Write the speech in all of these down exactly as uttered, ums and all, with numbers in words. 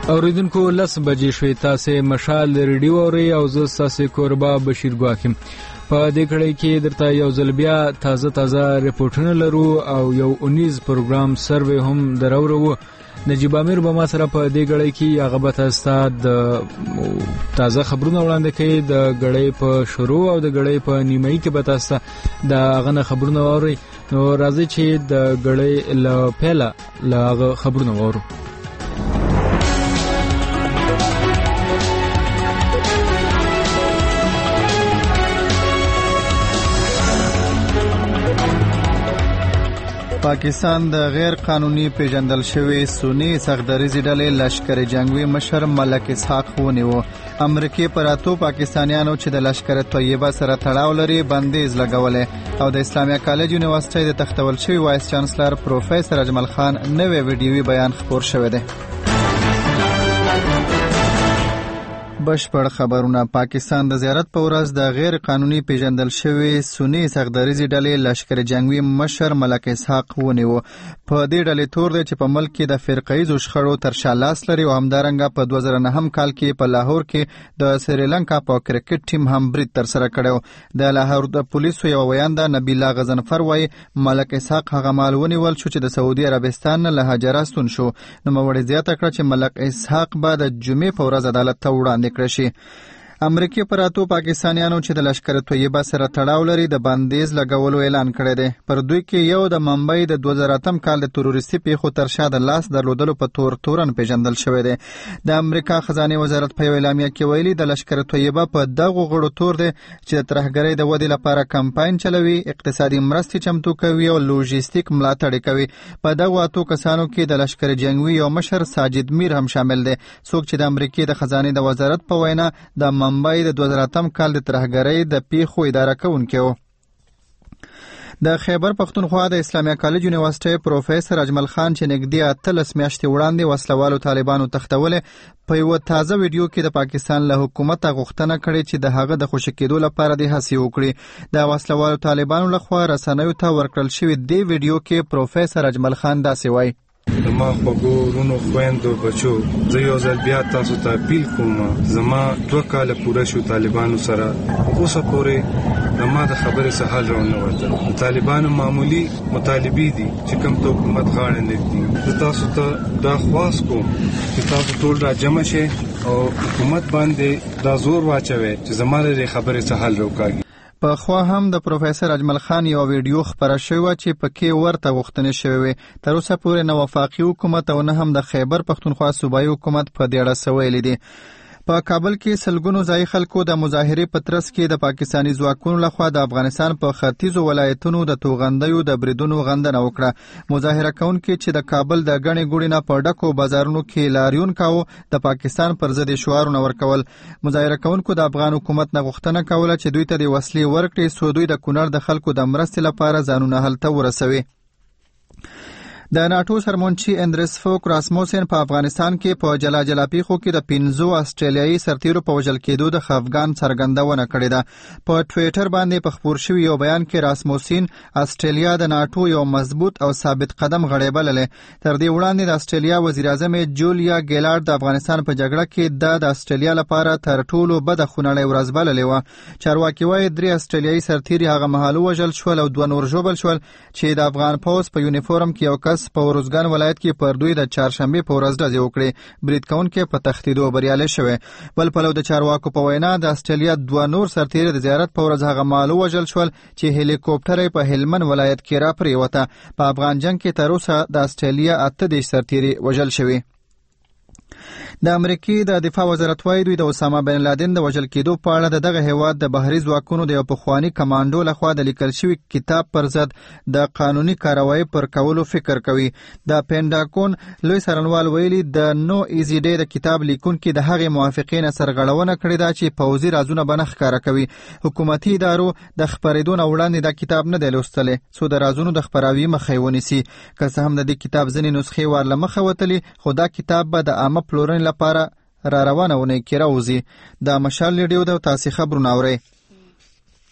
اوریدونکو لس بجې شوې، تاسې مشال ریډیو اورئ او زه ستاسې کوربه بشیر ګواک یم. په دې کړۍ کې درته یو ځل بیا تازه تازه رپورټونه لرو او یو اونیز پروګرام سروې هم دراورو. نجیب امیر به ما سره په دې کړۍ کې هغه به تاسو ته د تازه خبرونه وړاندې کوي، د کړۍ په شروع او د کړۍ په نیمایي کې به تاسو ته د هغه نه خبرونه واورئ. نو راځئ چې د کړۍ له پیله له هغه خبرونه واورو. پاکستان د غیر قانوني پیژندل شوی سنی سختدریزي ډلې لشکر جنگوي مشر ملک اسحاق ونیو. امریکای پر اتو پاکستانیانو چې د لشکر طیبه سره تړاو لري بندیز لګولې او د اسلامیه کالج یونیورسيټي د تختول شوی وایس چانسلر پروفیسور اجمل خان نوې ویډیوي بیان خبر شوی دی. بشپړ خبرونه. پاکستان د زیارت په ورځ د غیر قانوني پیژندل شوی سنی سختدریزي ډلې لشکر جنگوي مشر ملک اسحاق ونیو. په دې ډلې تور دی چې په ملک کې د فرقه‌ایزو شخړو تر شا لاس لري او همدارنګه په دوه زره نهم کال کې په لاهور کې د سریلانکا په کرکټ ټیم هم برید تر سره کړو. د لاهور د پولیسو یو ویانده نبیلا غزنفر وایي ملک اسحاق هغه مال ونیول شو چې د سعودي عربستان له هجره ستون شو. نو موري زیاته کړه چې ملک اسحاق بعد د جمعې په ورځ عدالت ته وړاندې کړشي. امریکای پر اتو پاکستانیانو چې د لشکر طیبه سره تړاو لري د بندیز لګولو اعلان کړی دی. پر دوی کې یو د ممبئی د دوه زره اتم کال د تروریستي پیښو تر شا د لاس درلودلو په تور تورن پیژندل شوی دی. د امریکا خزانه وزارت په اعلامیه کې ویلي د لشکر طیبه په دغه غړو تور دی چې د ترهګرۍ د ودې لپاره کمپاین چلوي، اقتصادي مرستې چمتو کوي او لوجستیک ملاتړ کوي. په دغه اتو کسانو کې د لشکر جنگوي یو مشر ساجد میر هم شامل دی، څوک چې د امریکای د خزانه د وزارت په وینا د ممبئی د دوه زره اتم کال د ترهګرۍ د پیښو اداره کوونکی و. د خیبر پختونخوا د اسلامیه کالج یونیورسيټي پروفیسور اجمل خان چې نږدې اتلس میاشتې وړاندې وسلوالو طالبانو تختولې په یو تازه ویډیو کې د پاکستان له حکومت غوښتنه کړې چې د هغه د خوشی کېدو لپاره د هڅې وکړي. د وسلوالو طالبانو لخوا رسنیو ته ورکړل شوی دی ویډیو کې پروفیسور اجمل خان داسې وایي: زما خوږو ورونو خویندو بچو، زه یو ځل بیا تاسو ته اپیل کوم. زما دوه کاله پوره شو طالبانو سره، اوسه پورې زما د خبرې څه حل رانه وته. د طالبانو معمولی مطالبې دي چې کوم ته حکومت غاړه نږدي. زه تاسو ته دا خواست کوم چې تاسو ټول را جمع شئ او حکومت باندې دا زور واچوي چې زما د خبرې څه حل وکړي. په خوا هم د پروفیسور اجمل خان یو ویډیو خبره شوې چې پکې ورته غوښتنې شوې وي. تر اوسه پورې نه وفاقي حکومت او نه هم د خیبر پختونخوا صوبایي حکومت په دې اړه څه ویلي دي. په کابل کې سلګونو ځای خلکو د مظاهرې په ترڅ کې د پاکستاني ځواکونو لخوا د افغانستان په ختیځو ولایتونو د توغندیو د بریدونو غندنه وکړه. مظاهره کوونکي چې د کابل د غنې ګوړې نه په ډکو بازارونو کې لاریون کاوه د پاکستان پر ضد شعارونه ورکول. مظاهره کوونکو د افغان حکومت نه غوښتنه کوله چې دوی ته د وسلې ورکړي څو دوی د کونړ د خلکو د مرستې لپاره ځانونه هلته ورسوي. د ناتو سرمنشي اندریس فوک راسموسن په افغانستان کې په جلا جلا پیښو کې د پنځو استرالیایي سرتیرو په وژل کېدو د خفګان څرګندونه کړې ده. په ټوئیټر باندې په خبر شوی یو بیان کې راسموسن استرالیا د ناتو یو مضبوط او ثابت قدم غړی بللې. تر دې وړاندې د استرالیا وزیر اعظم جولیا ګیلارډ د افغانستان په جګړه کې د استرالیا لپاره تر ټولو بد خونړی ورځ بللې و. چارواکي وايي درې استرالیایي سرتیري هغه مهال وژل شول او دوه نور ژوبل شول چې د افغان پوز په یونیفورم کې یو کس په وروزګان ولایت کې پر دوی د چهارشنبه په ورځ ډزې وکړې. برید کوونکي په تښتیدو بریالي شوه. بل پلو د چارواکو په وینا د استرالیا دوه نور سرتیري د زیارت په ورځ هغه مال وژل شول چې هلیکوپټر په هلمند ولایت کې را پریوته. په افغان جنگ کې تر اوسه د استرالیا اته د سرتیري وژل شوی. د امریکای د دفاع وزارت وايي دوی د اسامه بن لادن د وژل کېدو په اړه د دغه هیواد د بحري ځواکونو د یو پخوانی کمانډو لخوا د لیکل شوی کتاب پر ضد د قانوني کاروایی پر کولو فکر کوي. د پینټاګون لوی څارنوال ویلي د نو ایزي ډے د کتاب لیکونکو د هغې موافقین سرغړونه کړې ده چې پوځي رازونه بنخ کار کوي. حکومتي ادارو د خبرېدو نه وړاندې د کتاب نه دی لوستلی څو د رازونو د خبراوي مخه ونیسي. که څه هم د دې کتاب ځینې نسخې ورله مخه وتلې خو دا کتاب به د عامه پلورنې لپاره را روانه ونه کې راوځي. د مشال ریډیو د تاسې خبرونه اورئ.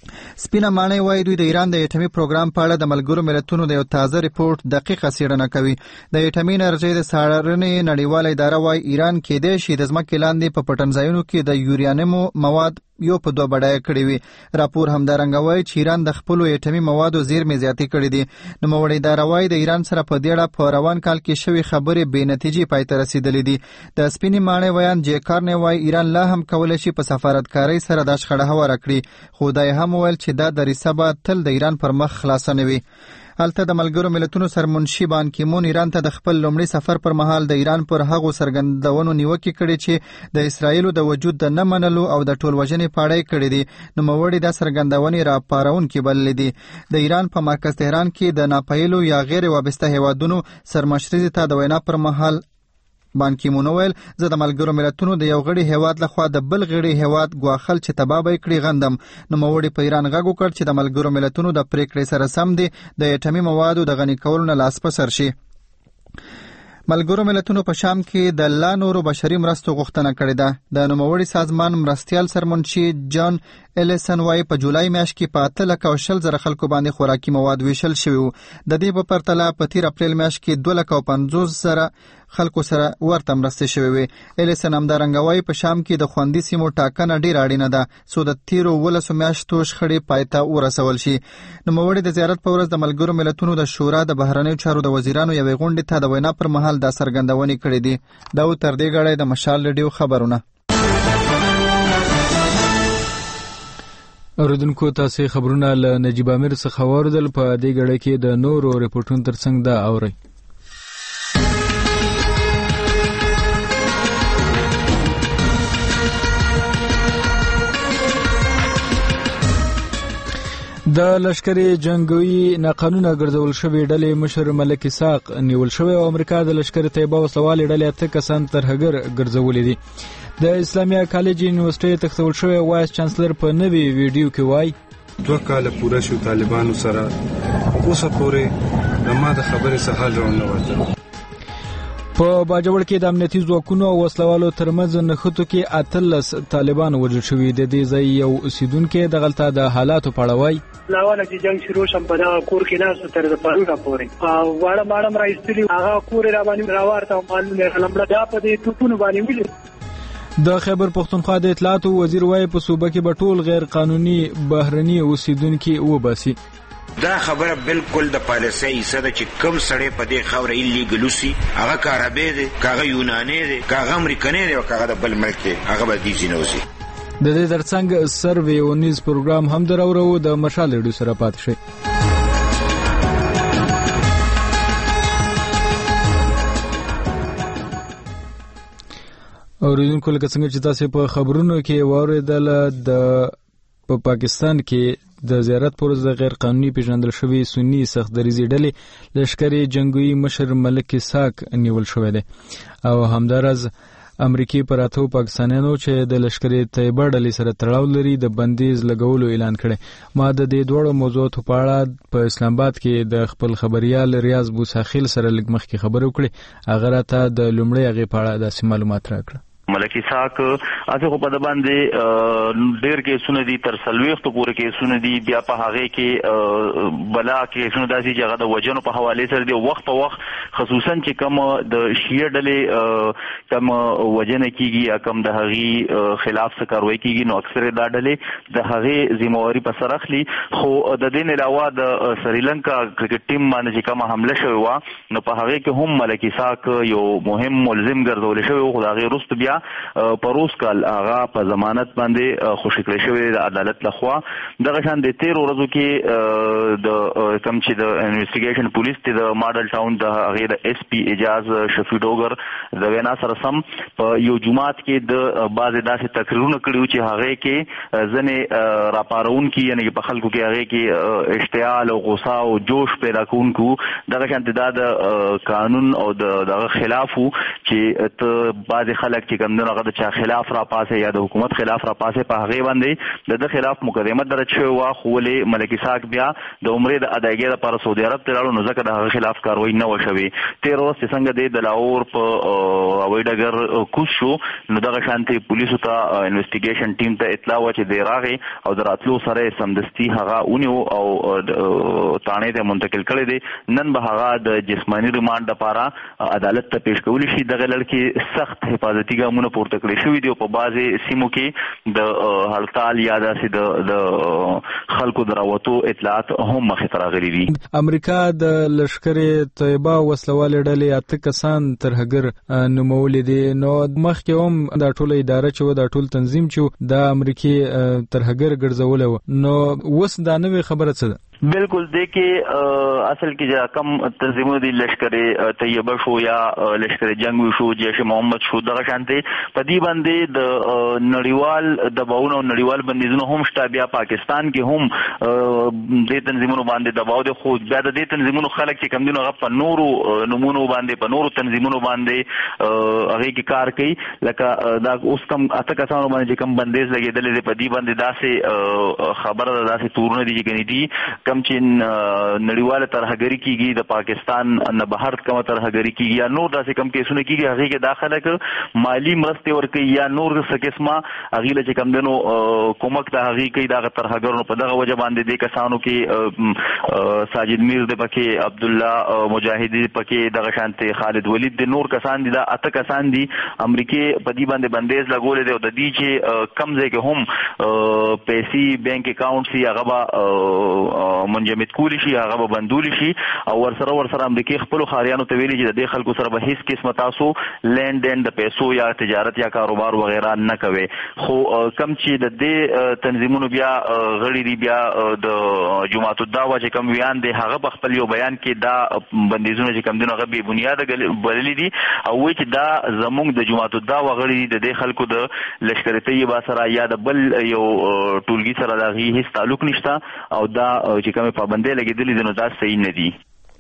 سپینه ماڼۍ وایي دوی د ایران د اټومي پروګرام په اړه د ملګرو ملتونو د یو تازه ریپورت دقیقه څېړنه کوي. د اټومي انرژۍ د څارنې نړیواله اداره وایي ایران کېدای شي د ځمکې لاندې په پټنځایونو کې د یورانیمو مواد یو په دوه بډایه کړي وي. راپور همدارنګه وایي چې ایران د خپلو اټومي موادو زیرمې زیاتې کړي دي. نوموړې اداره وایي د ایران سره په دې اړه په روان کال کې شوې خبرې بې نتیجې پای ته رسېدلې دي. د سپینې ماڼۍ ویان جې کارنی وایي ایران لا هم کولی شي په سفارتکارۍ سره دا شخړه هواره کړي، خو دا یې هم وویل چې دا دریڅه به تل د ایران پر مخ خلاصه نه وي. هلته د ملګرو ملتونو سرمنشي بان کیمون ایران ته د خپل لومړي سفر پر مهال د ایران پر هغو څرګندونو نیوکې کړې چې د اسرایلو د وجود د نه منلو او د ټولوژنې په اړه یې کړې دي. نوموړي دا څرګندونې راپارونکې بللې دي. د ایران په مرکز تهران کې د ناپایلو یا غیر وابسته هیوادونو سرمشري ته د وینا پر مهال بان کیمون ویل زه د ملګرو ملتونو د یو غړي هیواد لخوا د بل غړي هیواد ګواښل چې تباه به یې کړي غندم. نوموړي په ایران غږ وکړ چې د ملګرو ملتونو د پریکړې سره سم دي د اټومي موادو د غني کولو نه لاس په سر شي. ملګرو ملتونو په شام کې د لا نورو بشري مرستو غوښتنه کړې ده. د نوموړي سازمان مرستیال سرمنشي جان الیسن وايي په جولای میاشت کې په اته لکه او شل زره خلکو باندې خوراکي مواد ویشل شوي وو. د دې په پرتله په تیر اپریل میاشت کې دوه لکه او پنځوس زره خلکو سره ورته مرستې شوې وې. الیسن همدارنګه وايي په شام کې د خوندي سیمو ټاکنه ډېره اړینه ده څو د تیرو ولسو میاشتو شخړې پای ته ورسول شي. نوموړي د زیارت په ورځ د ملګرو ملتونو د شورا د بهرنیو چارو د وزیرانو یوې غونډې ته د وینا پر مهال دا څرګندونې کړې دي. دا و تر دې غړی د مشال ریډیو خبرونه. اوریدونکو تاسې خبرونه له نجیب امیر څخه واوریدل. په دې غړی کې د نورو ریپورټونو ترڅنګ دا اورئ. د لشکري جنگوي ناقانونه ګرځول شوی ډلې مشر ملک اسحاق نیول شوی او امریکا د لشکري طیبه وسلوالې ډلې اته کسان ترهګر ګرځولې دي. د اسلامي کالج یونیورسيټي تختول شوی وایس چانسلر په نوي ویډیو کې وایي دوه کاله پوره شو طالبانو سره اوسه پورې د ما د خبرې څه حال راونه وته. په باجوړ کې د امنیتي ځواکونو او وسلوالو ترمنځ نښتو کې اتلس طالبان وژل شوي. د دې ځای یو اوسیدونکي دغلته د حالاتو په اړه وایي لاواله چې جنگ شروع شم په دا کور کې ناس تر د پرونه پورې او واړه ماړم راځتلی هغه کور را باندې راوارته معلومه لمړه دا په دې توپونو باندې ویل. د خیبر پختونخوا د اطلاعات وزیر وایي په صوبه کې به ټول غیر قانوني بهرني اوسیدونکي وباسي. دا خبره بالکل د پالیسۍ حصہ ده چې کم سړی په دې خاوره ایلیګل وسي هغه کارابی دی کاغه یوناني دی کاغه امریکني دی او کاغه د بل ملک دی هغه به دې ځینې وسي. د دې ترڅنګ سروې او نیز پروګرام هم دراورو د مشال ریډیو سره پات شي. اوریدونکو لکه څنګه چې تاسو په خبرونو کې واوریدل د په پاکستان کې د زیارت پر ورځ غیر قانوني پیژندل شوی سنی سختدریزي ډلې لشکري جنگوي مشر ملک اسحاق نیول شوی دی او همدارز امریکای پر اتو پاکستانیانو چې د لشکري طیبه ډلې سره تړاو لري د بندیز لګولو اعلان کړي. ما د دې دوړو موضوعاتو په اړه په اسلام آباد کې د خپل خبريال ریاض بوساخیل سره لږ مخکې خبرې وکړې. هغه راته د لومړی هغې په اړه داسې معلومات راکړه. ملک اسحاق اته خو په د باندې ډېر کیسونه دي تر څلوېښتو پورې کیسونه دي. بیا په هغې کې بلا کیسونه داسې چې هغه د وژنو په حوالې سره دي. وخت په وخت خصوصا چې کوم د شیعه ډلې کوم وژنه کېږي یا کوم د هغې خلاف څه کاروایي کېږي نو اکثر دا ډلې د هغې ذمهواري په سر اخلي. خو د دې نه علاوه د سریلنکا کرکټ ټیم باندې چې کومه حمله شوې وه نو په هغې کې هم ملک اسحاق یو مهم ملزم ګرځولی شوی و. خو د هغې وروسته بیا پروس کال هغه په ضمانت باندې خوشی کړی شوی د عدالت لخوا. دغه شان د تیر ورځو کې د کوم چې د انویسټیګیشن پولیس ته د ماډل ټاون د هغې د ایس پی اجاز شفیع ډوګر د وینا سره سم په یو جماعت کې د بعضې داسې تقریرونه کړي وو چې هغې کې ځینې راپارونکي یعنې په خلکو کې هغې کې اشتعال او غصه او جوش پیدا کوونکي وو. دغه شانتې دا د قانون او د دغه خلاف وو چې ته بعضې خلک چې کوم دغه د چا خلاف را پاسه یا د حکومت خلاف را پاسه په هغه باندې د خلاف مقدمه درج شوی وا خو ولې ملک اسحاق بیا د عمرې د ادایګۍ لپاره سعودي عرب ته لاړو، نو ځکه د هغه خلاف کاروایی نه وشوي. تیر ورځ چې څنګه د لاهور په هوایي ډګر کوز شو، نو دغه شانتي پولیسو ته انویسټیګیشن ټیم ته اطلاع و چې دی راغی او د راتلو سره سمدستي هغه اونیو او تانه ته منتقل کړی دی. نن به هغه د جسمانی ریمانډ لپاره عدالت ته پیش کولی شي. دغه لړکی سخت حفاظتي ګامونه پورته کړی شوي دي او په بعضې سیمو کې د هړتال یا داسې د خلکو د راوتو اطلاعات هم مخې ته راغلي دي. امریکا د لښکرې طیبه وسلوالې ډلې اته کسان ترهګر نومولې دي. نو مخکې هم دا ټوله اداره چې دا ټول تنظیم چې د امریکې ترهګر ګرځولی و، نو اوس دا نوې خبره څه ده؟ بالکل دی کې اصل کې چې کم تنظیمونه دي، لشکر طیبه شو یا لشکر جنگ شو، جیش محمد شو، دغه شانتي په دې باندې د نړیوال دباوونه او نړیوال بندیزونه هم شته. بیا پاکستان کې هم دې تنظیمونو باندې دباو دی، خو بیا د دې تنظیمونو خلک چې کم دي نو هغه په نورو نمونو باندې په نورو تنظیمونو باندې هغې کې کار کوي. لکه دا اوس کم اته کسانو باندې چې کم بندیز لګېدلی دی، په دې باندې داسې خبره ده، داسې تورونه دي چې ګنې دي کم چې نړیواله ترهګري کیږي، د پاکستان نه بهر کومه ترهګري کیږي یا نور داسې کم کیسونه کیږي، هغې کې دا خلک مالي مرستې ورکوي یا نور څه قسمه هغې له چې کم دی نو کومک د هغې کوي دغه ترهګرو. په دغه وجه باندې دې کسانو کې ساجد میر دی پکې، عبدالله مجاهد دی پکې، دغه شانتې خالد ولید دی، نور کسان دي، دا اته کسان دي. امریکې په دې باندې بندیز لګولی دی او د دې چې کم ځای کې هم پیسې بینک اکاونټ سي هغه به منجمد کولی شي، هغه به بندولی شي او ورسره ورسره امریکای خپل خاریانو ته ویلي چې د دې خلکو سره به هیڅ قسمه تاسو لین دین د پیسو یا تجارت یا کاروبار وغیرہ نه کوي. خو کم چې د دې تنظیمونو بیا غړي دي، بیا د جماعت الدعوه چې کم ویان دي، هغه په خپل یو بیان کې دا بندیزونه چې کم دي هغه بې بنیاده بللي دي او وایي چې دا زموږ د جماعت الدعوه غړي دي، د دې خلکو د لشکر طیبه سره یا د بل یو ټولګي سره د هغې هیڅ تعلق نشته او دا چې کومه پابندۍ لګېدلې دي نو دا صحیح نه دي.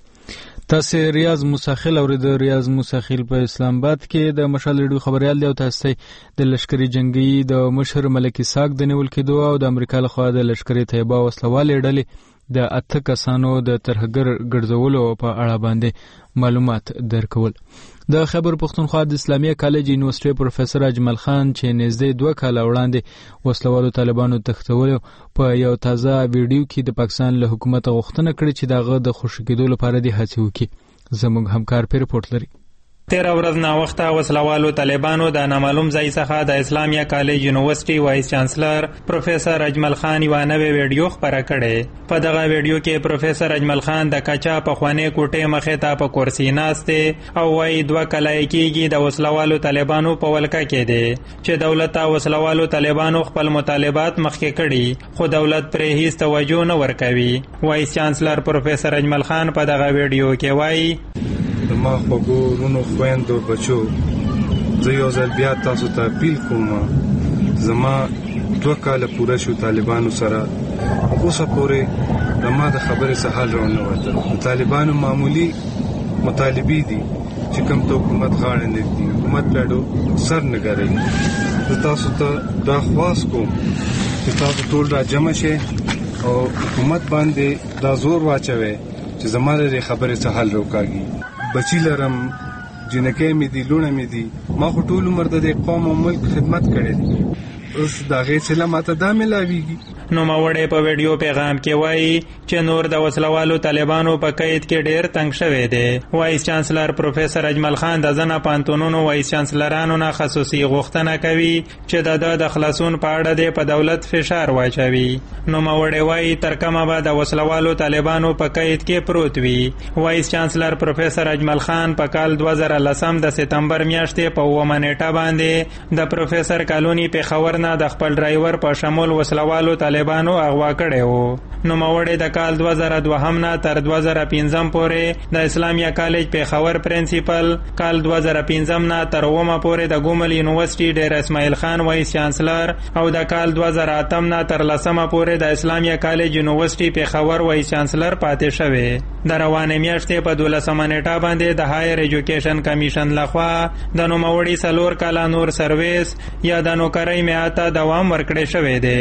تاسو ریاض مساخیل او د ریاض مساخیل په اسلام آباد کې د مشال ریډیو خبريال دی او تاسو د لشکري جنگي د مشر ملک اسحاق د نیول کېدو او د امریکا لخوا د لشکري طیبه وسلوالې ډلې د اته کسانو د ترهګر ګرځولو په اړه باندې معلومات درکول. د خیبر پښتونخوا د اسلامي کالج یونیورسيټي پروفیسور اجمل خان چې نږدې دوه کاله وړاندې وسلوالو طالبانو تختولو په یو تازه ویډیو کې د پاکستان له حکومت غوښتنه کړې چې دغه د خوشی کېدو لپاره د هڅې وکړي. زموږ همکار په رپورت لري. تیر ورځ نا وخته وسلوالو طالبانو د نامعلوم ځای څخه د اسلامیه کالج یونیورسيټي وایس چانسلر پروفیسور اجمل خان یو نوې ویډیو خبره کړې. په دغه ویډیو کې پروفیسور اجمل خان د کچا په خوانې کوټې مخې ته په کرسي ناسته او وايي دوه کلای کېږي د وسلوالو طالبانو په ولکه کې دي چې دولت او وسلوالو طالبانو خپل مطالبات مخکې کړي خو دولت پرې هیڅ توجه نه ورکوي. وایس چانسلر پروفیسور اجمل خان په دغه ویډیو کې وايي د ما خوږو ورونو خویندو بچو، زه یو ځل بیا تاسو ته اپیل کوم، زما دوه کاله پوره شو طالبانو سره، اوسه پورې د ما د خبرې څه حل رانه وته. د طالبانو معمولی مطالبې دي چې کوم ته حکومت غاړه نه ږدي، حکومت پهډو سر نه ګرځي. زه تاسو ته دا خواست کوم چې تاسو ټول را جمع شئ او حکومت باندې دا زور واچوي چې زما د خبرې څه حل وکاږي. بچی لرم، جنکې مې دي، لونه مې دي، ما خو ټول عمر د قوم او ملک خدمت کړې دي، اوس دا غي څه ماته دا ملاويږي. نو ماوړې په ویډیو پیغام کې وایي چې نور د وسلوالو طالبانو په قید کې ډېر تنگ شوی دی. وایس چانسلر پروفیسور اجمل خان د ځنه پانتونونو وایس چانسلرانو نه خصوصي غوښتنه کوي چې د د خلاصون په اړه د په دولت فشار واچوي. نو ماوړې وایي تر کومه به د وسلوالو طالبانو په قید کې پروت وي. وایس چانسلر پروفیسور اجمل خان په کال دوه زره لسم د سپتمبر میاشتې په اوومه نیټه باندې د پروفیسور کالونی پیښور نه د خپل ډرایور په شمول وسلوالو طالبانو اغوا کړي وو. نو ماوړې د کال دوه زره دوه هم نه تر دوه زره پنځم پورې د اسلامیه کالج پیښور پرنسپل، کال دوه زره پنځم نه تر اوومه پورې د ګومل یونیورسيټي ډیر اسماعیل خان وایس چانسلر او د کال دوه زره اتم نه تر لسمه پورې د اسلامیه کالج یونیورسيټي پیښور وایس چانسلر پاتې شوی. د روانې میاشتې په دولسمه نیټه باندې د هایر ایجوکیشن کمیشن لخوا د نوموړي څلور کاله نور سرویس یا د نوکرۍ میعاد ته دوام ورکړی شوی دی.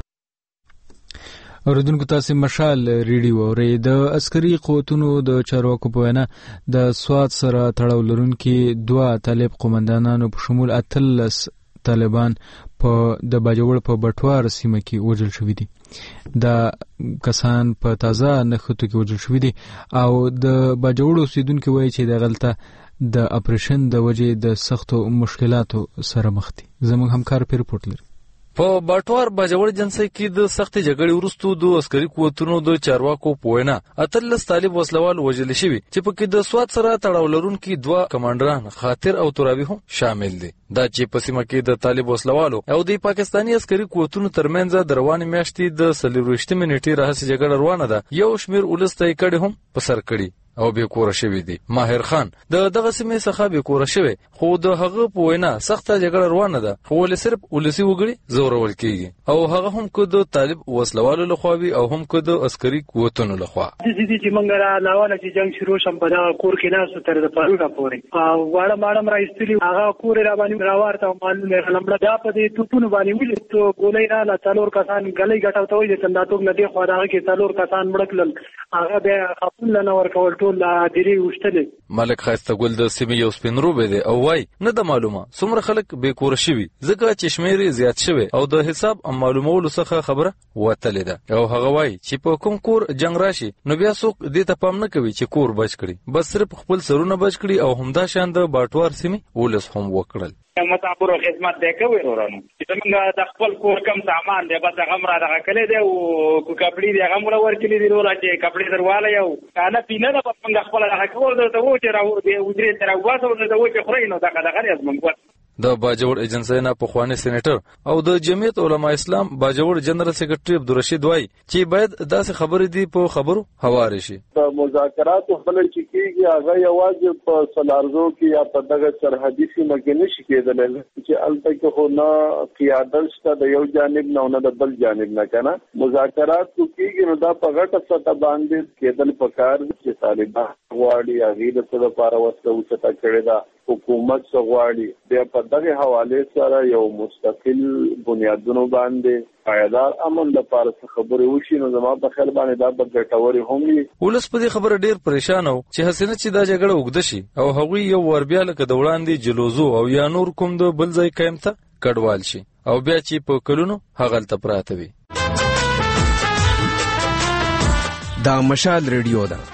اوریدونکو تاسو مشال ریډیو اورئ. د عسکري قوتونو د چارواکو په وینا د سواد سره تړاو لرونکي دوه طالب قومندانانو په شمول اتلس طالبان په د باجوړ په بټوار سیمه کې وژل شوي دي. دا کسان په تازه نښتو کې وژل شوي دي او د باجوړ اوسیدونکو وایي چې د غلطه د اپریشن د وجې د سختو مشکلاتو سره مخ دي. زموږ همکار په رپورټ لري. په باټوار باجوړ جنسي کې د سختي جګړې وروسته د عسکري قوتونو د چارواکو په وینا اتلس طالب وسلوال وژل شوي چې پکې د سواد سره تړاو لرونکي دوه کمانډران خاطر او ترابي هم شامل دي. دا چې په سیمه کې د طالب وسلوالو او د پاکستاني عسکري قوتونو ترمنځ د روانې میاشتې د څلورویشتمې نیټې راهیسې جګړه روانه ده. یو شمېر ولس ته یې کډې هم په سر کړي او بې کوره شوي دي. ماهر خان د دغه سیمې څخه بې کوره شوی خو د هغه په وینا سخته جګړه روانه ده خو ولې صرف ولسي وګړي ځورول کېږي او هغه هم که د طالب وسلوالو لخوا وي او هم که د عسکري قوتونو لخوا. دې چې موږ را لاواله چې جنگ شروع شم په دغه کور کې ناسو تر د پرونه پورې واړه ماړم را ایستلي هغه کور را باندې راوارته مالونه لمړه دا په دې توپونو باندې ویل ته ګولۍ را لا څلور کسان ګلۍ ګټاو ته وي چې دا توګ نه دی خو هغه کې څلور کسان مړکل هغه بیا خپل نه ورکول ټول دری وشتل. ملک خاسته ګل د سیمې یو سپینرو به دی او وای نه د معلومه څومره خلک بې کوره شوي ځکه چې شمېر زیات شوی او د حساب معلومولو څخه خبره وتلې ده او هغه وای چې په کوم کور جنگ راشي نو بیا څوک دې ته پام نه کوي چې کور بچ کړي بس صرف خپل سرونه بچ کړي او همدا شان د باټوار سیمې ولس هم وکړل. متابور خدمت دی کوي ورانو چې څنګه د خپل کور کم سامان دی بس هغه مرا دغه کلی دی او کپړې دی هغه مولا ورکلی دی ولا چې کپړې درواله یو انا پینه د څنګه خپل هغه کور درته و چې راو دی وځري تر واسه ورته و چې خوري نو دغه دغه ازمن د باجوړ ایجنسی نه پخوانی سېنیټر او د جمعیت علما اسلام باجوړ جنرال سیکریټری عبدالرشید وای چې باید داسې خبرې دی په خبرو هواري شي. د مذاکراتو خپل چې کیږي هغه یوازې په سلارزو کې یا په دغه سرحدي سیمه کې نشي کېدلی چې الته کې خو نه قیادت شته د یو جانب نه نه د بل جانب نه کنه مذاکرات کیږي نو دا په غټه سطح باندې کېدل پکار چې طالبان غواړي هغه د څه لپاره وسله وسته کړې ده حکومت غواړي بیا په دغه حواله سره یو مستقل بنیادونو باندې پایدار امن لپاره خبرې وشي نو زموږ په خیال باندې دا به ګټوري هم وي. ولس په دې خبره ډیر پریشان و چې حسینه چې دا جګړه وګد شي او هغوی یو ور بیا لکه د وړاندې جلوزو او یا نور کوم د بل ځای قائم ته کډوال شي او بیا چې په کلونو هغلته پراته وي. دا مشال ریډیو ده.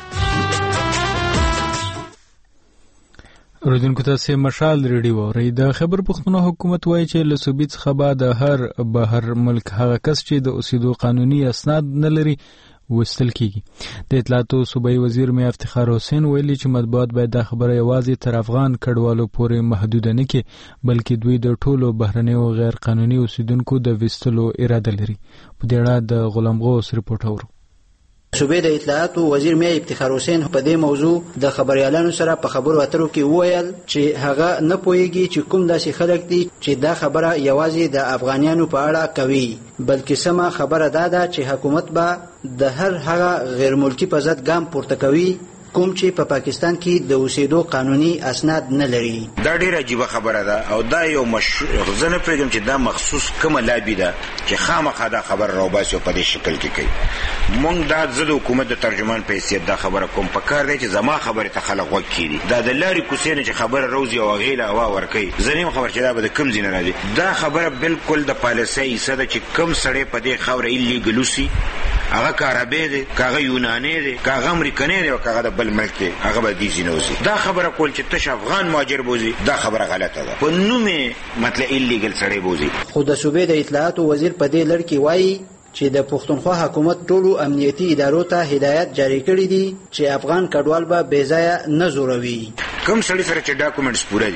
اوریدونکو تاسو مشال ریډیو اورئ. د خیبر پښتونخوا حکومت وایي چې له صوبې څخه به د هر بهر ملک هغه کس چې د اوسېدو قانوني اسناد نه لري وستل کیږي. د اطلاعاتو صوبایي وزیر میا افتخار حسین ویلي چې مطبوعات باید دا خبره یوازې تر افغان کډوالو پورې محدود نه کړي بلکې دوی د ټولو بهرنیو غیر قانوني اوسیدونکو د وستلو اراده لري. په دې اړه د غلام غوث رپورټ اورو. صوبې د اطلاعاتو وزیر میا افتخار حسین په دې موضوع د خبريالانو سره په خبرو اترو کې وویل چې هغه نه پوهیږي چې کوم داسې خلک دي چې دا خبره یوازې د افغانانو په اړه کوي بلکې سمه خبره دا ده چې حکومت به د هر هغه غیر ملکی په ضد ګام پورته کوي کوم چې په پاکستان کې د اوسېدو قانوني اسناد نه لري. دا ډیره عجیبه خبره ده او دا یو مشروع زنه پرېږدم چې دا مخصوص کومه لابي ده چې خامخا دا خبر راوباسي په دې شکل کې کوي. مونږ دا زده حکومت د ترجمان په حیثیت دا خبره کوم په کار دی چې زما خبره ته خلک وګ کړي دا د لاري کوسې چې خبره روزي او غیله هوا ور کوي زنیم خبر چې دا به کم زینه راځي. دا خبره بالکل د پالیسۍ سره چې کم سړی په دې خوره ایلیګلوسی هغه کارابه دی کاغه یونانی دی کاغه امریکانی دی او کاغه د بل ملک دی هغه به دي زینوسی. دا خبره کول چې تش افغان مهاجر بوزي دا خبره غلطه ده په نومه مطلب ایلیګل سړی بوزي. خو د صوبې د اطلاعاتو وزیر په دې لړ کې وایي چې د پښتونخوا حکومت ټولو امنیتي ادارو ته هدایت جاری کړی دي چې افغان کډوال به بې ځایه نه زوروي. کوم سړي سره چې ډاکومنټس پوره دي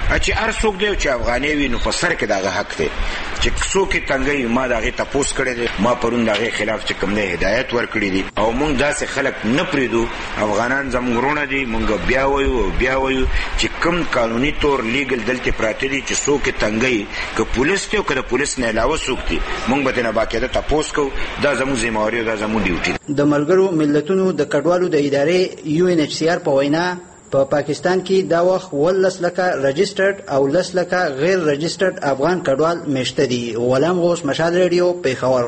چې هر څوک دی چې افغاني وي نو په سر کې دغه حق دی چې څوک تنګي ما دغه تاسو کړی دی ما پرون دغه خلاف چې کوم نه هدایت ورکړي دي او موږ داسې خلک نه پریدو. افغانان زموږ دي موږ بیا وایو بیا وایو چې کوم قانوني تور لیګل دلته پراته دي چې څوک تنګي که پولیس ته او که پولیس نه علاوه څوک دي موږ به نه باقاعده تاسو کو دا زموږ ذمہواری او دا زموږ ډیوټي. د ملګرو ملتونو د کډوالو د ادارې یو ان ایچ سی آر په وینا په پا پاکستان کې دا وخت ولس لکه رجسټرډ او لس لکه غیر رجسټرډ افغان کډوال مشته دي. غلام غوث، مشال ریډیو، پیښور.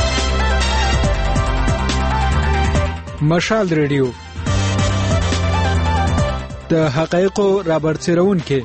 مشال ریډیو د حقایقو رابرسېرونکي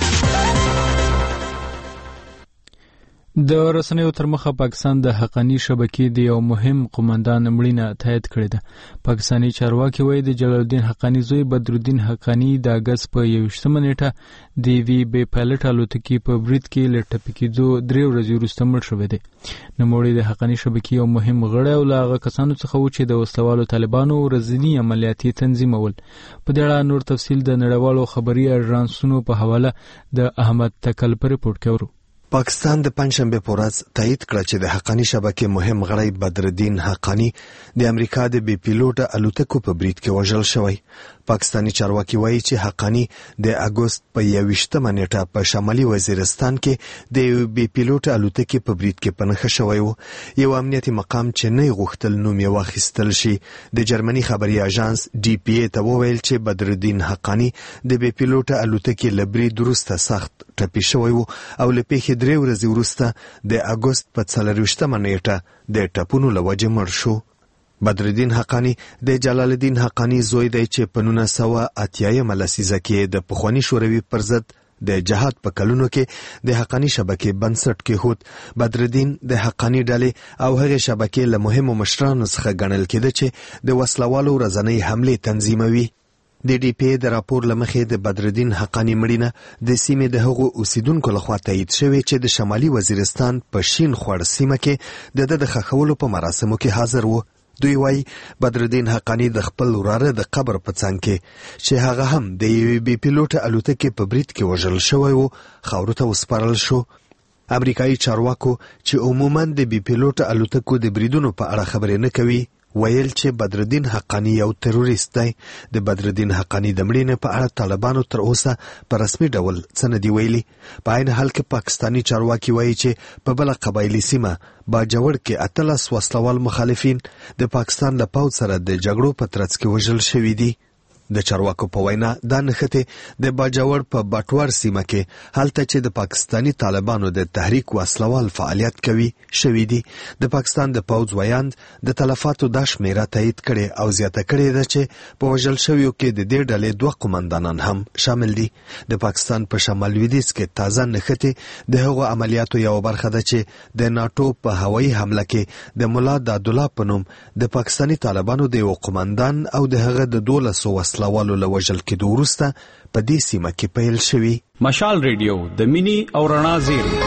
د رسنیو تر مخه پاکستان د حقانی شبکې د یو مهم قومندان مړینه تایید کړې ده. پاکستانی چارواکي وایي د جلال الدین حقانی زوی بدرالدین حقانی د اگست په یوویشتمه نیټه د وی بی پایلټ الوتکې په برید کې له ټپي کېدو درې ورځې وروسته مړ شوی دی. نوموړی د حقانی شبکې یو مهم غړی او له هغه کسانو څخه و چې د وسلوالو طالبانو ورځني عملیات تنظیمول. په دې اړه نور تفصیل د نړیوالو خبري اژانسونو په حواله د احمد تکل په ریپورت کې ورو. پاکستان د پنځشنبه په ورځ تایید کړ چې د حقانی شبکې مهم غړی بدرالدین حقانی د امریکا د بي پیلوټ الوتکو په برید کې وژل شوی. پاکستانی چارواکي وایي چې حقانی د اگست په یوویشتمه نیټه په شمالي وزیرستان کې د یو بي پیلوټ الوتکې په برید کې پنهخه شوی و. یو امنیتي مقام چې نه غوښتل نوم یې واخیستل شي د جرمني خبري اژانس ډي پی ای ته وویل چې بدرالدین حقانی د بي پیلوټ الوتکې له برید وروسته سخت ټپي شوی و او له پیښې درې ورځې وروسته د اگست په څلرویشتمه نیټه د ټپونو له وجې مړ شو. بدرالدین حقانی د جلال الدین حقانی زوی دی چې په نولس سوه اتیایمه لسیزه کې د پخواني شوروي پر ضد د جهاد په کلونو کې د حقانی شبکې بنسټ کېښود. بدرالدین د حقانی ډلې او هغې شبکې له مهمو مشرانو څخه ګڼل کېده چې د وسلوالو ورځنۍ حملې تنظیموي. د ډي پی د راپور له مخې د بدرالدین حقانی مړینه د سیمې د هغو اوسیدونکو لخوا تایید شوې چې د شمالي وزیرستان په شین خوړ سیمه کې د ده د ښخولو په مراسمو کې حاضر وو. دوی وایي بدرالدین حقانی د خپل وراره د قبر په څنګ کې چې هغه هم د یوې بي پیلوټ الوتکې په برید کې وژل شوی و خاورو ته وسپارل شو. امریکایي چارواکو چې عموما د بي پیلوټ الوتکو د بریدونو په اړه خبرې نه کوي ویل چې بدرالدین حقانی یو تروریست دی. د بدرالدین حقانی د مړینې په اړه طالبانو تر اوسه په رسمي ډول څه نه دي ویلي. په عین حال کې پاکستانی چارواکي وایي چې په بله قبایلي سیمه باجوړ کې اتلس وسلوال مخالفین د پاکستان له پوځ سره د جګړو په ترڅ کې وژل شوي دي. د چارواکو په وینا دا نښتې د باجوړ په باټوار سیمه کې هلته چې د پاکستانی طالبانو د تحریک وسلوال فعالیت کوي شوي دي. د پاکستان د پوځ ویاند د تلفاتو دا شمیره تایید کړي او زیاته کړې ده چې په وژل شویو کې د دې ډلې دوه قومندانان هم شامل دي. د پاکستان په شمال لویدیځ کې تازه نښتې د هغو عملیاتو یو برخه ده چې د ناټو په هوایي حمله کې د ملا دادالله په نوم د پاکستانی طالبانو د یو قومندان او د هغه د دولسو وسلوالو له وژل کېدو وروسته په دې سیمه کې پیل شوي. مشال ریډیو د مینې او رڼا زیری.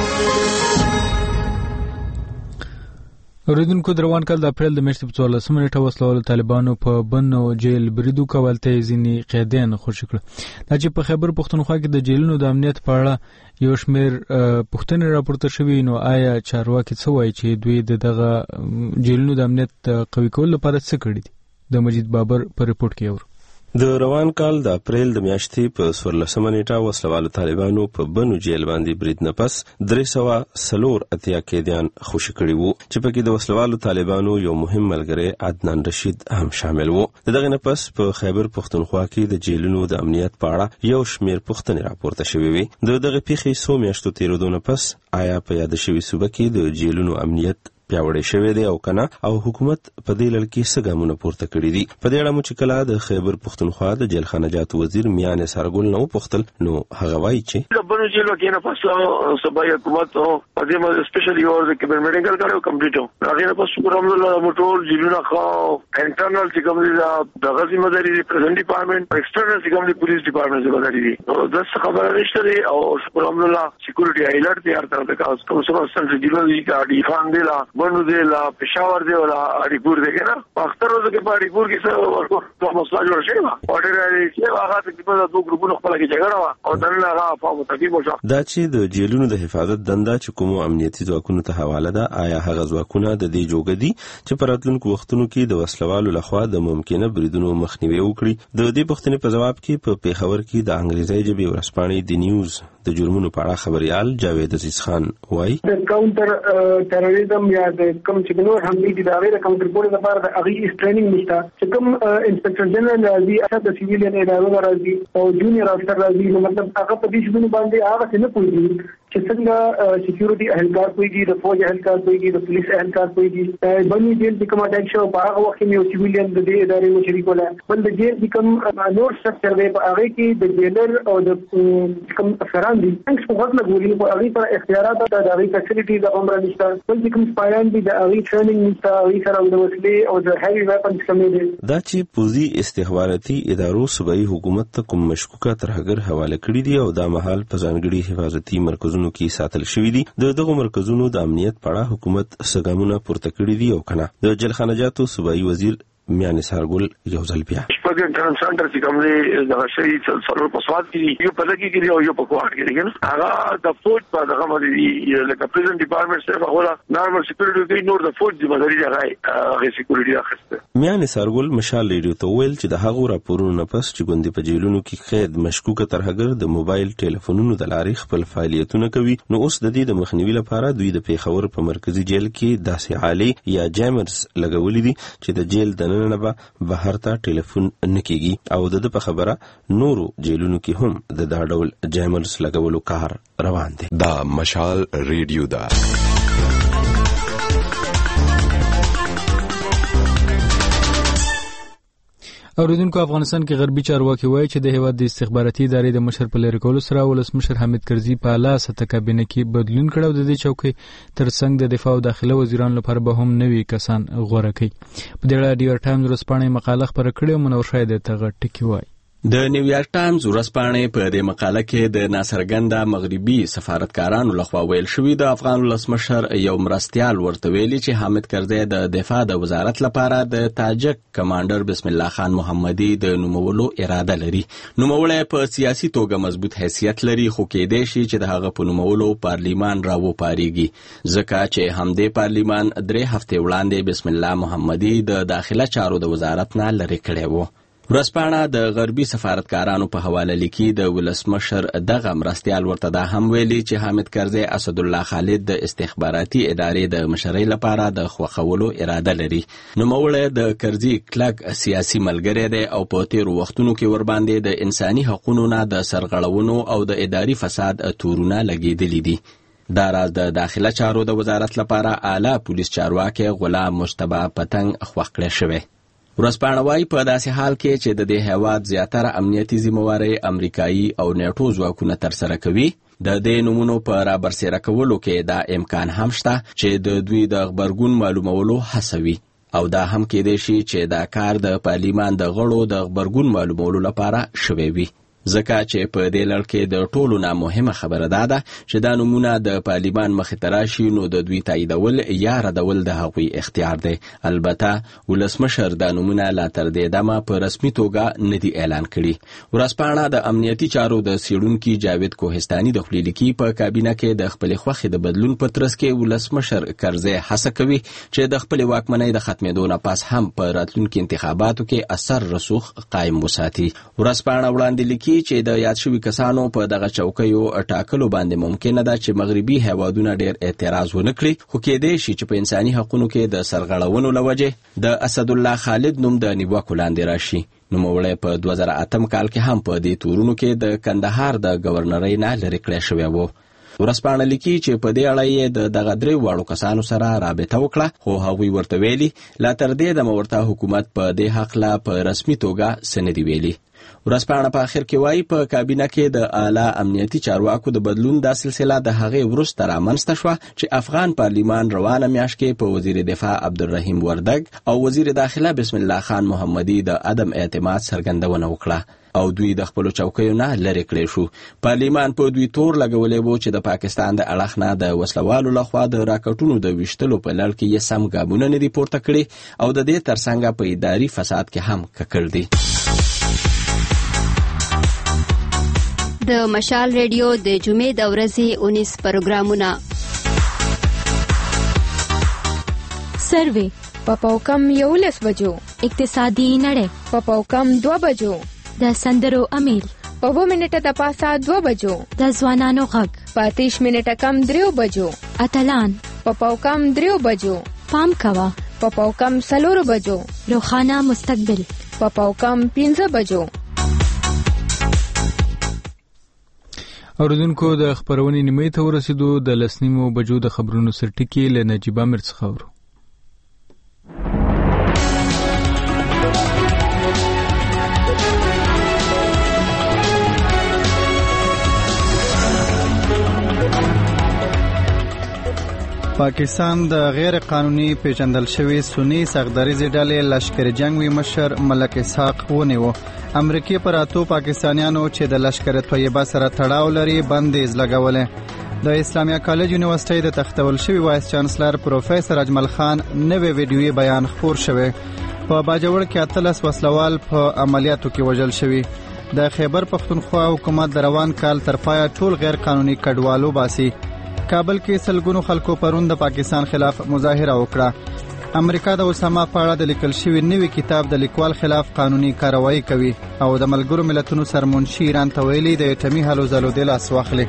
اوریدونکو د روان کال د اپریل د میاشتې په څوارلسمه نیټه وسلوالو طالبانو په بن او جیل بریدو کول ته ځینې قیدیان خوشي کړل. دا چې په خیبر پښتونخوا کې د جیلونو د امنیت په اړه یو شمېر پوښتنې راپورته شوي، نو آیا چارواکي څه وایي چې دوی د دغه جیلونو د امنیت قوي کولو لپاره څه کړي دي؟ د مجید بابر په ریپورت کې اورو. د روان کال د اپریل د میاشتې په څوارلسمه نیټه وسلوالو طالبانو په بنو جیل باندې برید نه پس درې سوه څلور اتیا قیدیان خوشي کړي وو چې پکې د وسلوالو طالبانو یو مهم ملګری عدنان رشید هم شامل وو. د دغه نه پس په خیبر پښتونخوا کې د جیلونو د امنیت په اړه یو شمېر پوښتنې راپورته شوې وې. د دغه پیښې څو میاشتو تېرېدو نه پس آیا په یاده شوې صوبه کې د جیلونو امنیت پیاوړی شوی دی او کنه او حکومت په دې لړ کې څه ګامونه پورته کړي دي؟ په دې اړه مو چې کله د خیبر پښتونخوا د جیل خانجات وزیر میان سرګل نو پوښتل، نو هغه وایي چې د بنو جیل کې نه پس صوبایي حکومت او په دې باندې سپیشلی اور د کبر میډیکل کارو کمپلیټ او هغه نه پس الحمدلله موټور جیلونه خو انټرنل چې کوم دي د غزي مداري پرزنت ډپارټمنټ ایکسټرنل چې کوم دي پولیس ډپارټمنټ څخه مداري دي او د څه خبره نشته دی او الحمدلله سکیورټي الرټ تیار کړل د کوم څه سره جیلونه دي کا ډی خان دی لا بنو دی لا پېښور دی ولا اړیګور دی کنه اختر ورځ کې په اړیګور کې څه ورکو مسله جوړ شي ما اورډر لري چې هغه ته په دوه ګروپونو خپل کې جګړه وا او دنه هغه په متفق وشو دا چې د جیلونو د حفاظت دنده چې کوم امنیتي ځواکونو ته حواله ده آیا هغه ځواکونه د دې جوګدي چې په راتلونکو وختونو کې د وسلوالو لخوا د ممکنه بریدونو مخنیوي وکړي د دې پوښتنې په جواب کې په پیښور کې د انګریزي ژبې ورځپاڼې د نیوز د جرمونو په اړه خبريال جاوید عزیز خان وایي د کاونټر ټیرریزم یا د کوم چې نور حملې دي دا غیر کاونټر پولیس لپاره د اغي ټریننګ نشته چې کوم انسپکټر جنرال راځي اساس د سیویلین ادارو راځي او جونیئر افسر راځي نو مطلب هغه په دې شنو باندې هغه څه نه پوهیږي چې څنګه سکیورټي اهلکار کوي د فوج اهلکار کوي د پولیس اهلکار کوي بني جیل د کوم اټیک شو په هغه وخت کې یو سیویلین د دې ادارې مشري کوله بل د جیل د کوم نور سټرکچر دی په هغه کې د جیلر او د کوم افسران دي څنګه څنګه لګولي په هغه پر اختیارات د هغه فیسیلیټیز د عمر نشته بل کوم سپایان دي د هغه ټریننګ نشته هغه سره د وسلې او د هیوی ویپنز کمې دي دا چې پوزي استخباراتي ادارو صوبایي حکومت ته کوم مشکوکه ترهګر حواله کړی دي او دا مهال په ځانګړي حفاظتي مرکزونو کې ساتل شوی دي د دغه مرکزونو د امنیت په اړه حکومت سګامونه پورته کړی دي او کنه د جلخانجاتو صوبایي وزیر میان سارګل یو ځل بیا شپږ ټرانس سنټر چې کوم دی د شي څلور په سواد کې یو په لګي کې یو یو په کوټ کې دی هغه د فوج په دغه باندې لکه پریزن ډپارټمنټ سره هغه نارمل سکیورټي کوي نور د فوج ذمہ داری دی هغه سکیورټي اخیسته میان سارګل مشال ریډیو ته ویل چې د هغه راپورونو نه پس چې ګوندې په جیلونو کې قید مشکوکه ترهګر د موبایل ټلیفونونو د لارې خپل فعالیتونه کوي نو اوس د دې د مخنیوي لپاره دوی د پیښور په مرکزی جیل کې داسې عالی یا جیمرز لګولې دي چې د جیل د نه به بهر ته ټلیفون نکېږي او د په خبره نورو جیلونو کې هم د دا ډول جیمرز لګولو کار روان دي دا مشال ریډیو دا اوریدونکو افغانستان کې غربي چارواکي وایي چې د هیواد د استخباراتي ادارې د مشر په لری کولو سره ولسمشر حامد کرزي په اعلی سطح کابینه کې بدلون کړو د دې چوکۍ ترڅنګ د دفاع او داخله وزیرانو لپاره به هم نوي کسان غوړه کوي په دې اړه ډیور ټایمز ورځپاڼې مقاله خبره کړې منور شاید ته ټکی وایي د نیویارک ټایمز ورځپاڼې په دې مقاله کې د ناصرګنده مغربي سفارتکارانو لخوا ویل شوی د افغان ولسمشر یو مرستیال ورته ویلي چې حامد کرزي د دفاع د وزارت لپاره د تاجک کمانډر بسم الله خان محمدي د نومولو اراده لري نوموړی په سیاسي توګه مضبوط حیثیت لري خو کېدای شي چې د هغه په نومولو پارلیمان راوپاریږي ځکه چې همدې پارلیمان درې هفتې وړاندې بسم الله محمدي د داخله چارو د وزارت نه لرې کړی و ورځپاڼه د غربي سفارتکارانو په حواله لیکي د ولسمشر دغه مرستیال ورته دا هم ویلي چې حامد کرزي اسد الله خالد د استخباراتي ادارې د مشرۍ لپاره د خوښولو اراده لري نوموړی د کرزي کلک سیاسي ملګری دی او په تیرو وختونو کې ورباندې د انساني حقوقو نه د سرغړونو او د اداري فساد تورونه لګېدلي دي دا راز د داخله چارو د وزارت لپاره اعلی پولیس چارواکي غلام مجتبی پتنګ خوښ کړی شوی ورځپاڼه وايي په داسې حال کې چې د دې هیواد زیاتره امنیتي ذمہواري امریکایي او نیټو ځواکونه ترسره کوي د دې نمونو په رابرسېره کولو کې دا امکان هم شته چې د دوی د خبرګون معلومولو هڅوي او دا هم کېدای شي چې دا کار د پارلیمان د غړو د خبرګون معلومولو لپاره شوی وي ځکه چې په دې لړ کې د ټولو نه مهمه خبره ده چې دا نمونه د پارلیمان مخې ته راشي نو د دوی تاییدول یا ردول د هغوی اختیار دی البته ولسمشر دا نمونه لا تر دې دمه په رسمي توګه نه دی اعلان کړي ورځپاڼه د امنیتي چارو د څېړونکي جاوید کوهستاني د خولې لیکي په کابینه کې د خپلې خوښې د بدلون په ترڅ کې ولسمشر کرزي هڅه کوي چې د خپلې واکمنۍ د ختمېدو نه پس هم په راتلونکي انتخاباتو کې اثر رسوخ قایم وساتي ورځپاڼه وړاندې لیکي چې د یاد شوي کسانو په دغه چوکیو ټاکلو باندې ممکنه ده چې مغربي هیوادونه ډېر اعتراض ونه کړي خو کېدای شي چې په انساني حقوقو کې د سرغړونو له وجې د اسد الله خالد نوم د نیوکو لاندې راشي نوموړی په دوه زره اتم کال کې هم په دې تورونو کې د کندهار د گورنرۍ نه لرې کړی شوی و ورځپاڼه لیکي چې په دې اړه یې د دغه درې واړو کسانو سره رابطه وکړه خو هغوی ورته ویلي لا تر دې دمه ورته حکومت په دې هکله په رسمي توګه څه نه دي ویلي ورځپاڼه په اخر کې وایي په کابینه کې د اعلی امنیتي چارواکو د بدلون دا سلسله د هغې وروسته رامنځته شوه چې افغان پارلیمان روانه میاشت کې په وزیر دفاع عبدالرحیم وردګ او وزیر داخله بسم الله خان محمدي د عدم اعتماد څرګندونه وکړه او دوی د خپل چوکیو نه لرې کړی شو. پارلیمان په دوی تور لګولې وو چې د پاکستان د اړخ نه د وسلوالو لخوا د راکټونو د ویشتلو په لړ کې یې سم ګامونه نه دي پورته کړي او د دې ترڅنګ په اداري فساد کې هم ککړ دي. د مشال ریډیو د جمعې د ورځې اونیس پروګرامونه. سروې په پاوکم یولس بجو، اقتصادي نړۍ په پاوکم دو بجو، د سندرو امیل په اووه منټه د پاسه دو بجو، د ځوانانو غږ په اتیش منټه کم دریو بجو، اتلان په پاوکم دریو بجو، پام کوه په پاوکم څلورو بجو، روښانه مستقبل په پاوکم پنځه بجو. اوریدونکو د خبرونې نیمه ته ورسېدو. د لسنیمو بجو د خبرونو سرټکی له نجیب امیر څخه اورو. پاکستان د غیر قانوني پیژندل شوی سنی سغدریزي ډلې لشکر جنگوي مشر ملک اسحاق ونیو. امریکای پر اتو پاکستانیانو چې د لشکر طیبه سره تړاو لري بندیز لګولې. د اسلامیه کالج یونیورسيټي د تختول شوی وایس چانسلر پروفیسور اجمل خان نوې ویډیوي بیان خپور شوی. په باجوړ کې اتلس وسلوال په عملیاتو کې وژل شوی. د خیبر پختونخوا حکومت د روان کال تر پایه ټول غیر قانوني کډوالو باسي. کابل کې سلګونو خلکو پرون د پاکستان خلاف مظاهره وکړه. امریکا د اسامه په اړه د لیکل شوی نوی کتاب د لیکوال خلاف قانوني کاروایی کوي او د ملګرو ملتونو سرمنشي ایران ته ویلي د ایټمي هلو ځلو د لاس واخلي.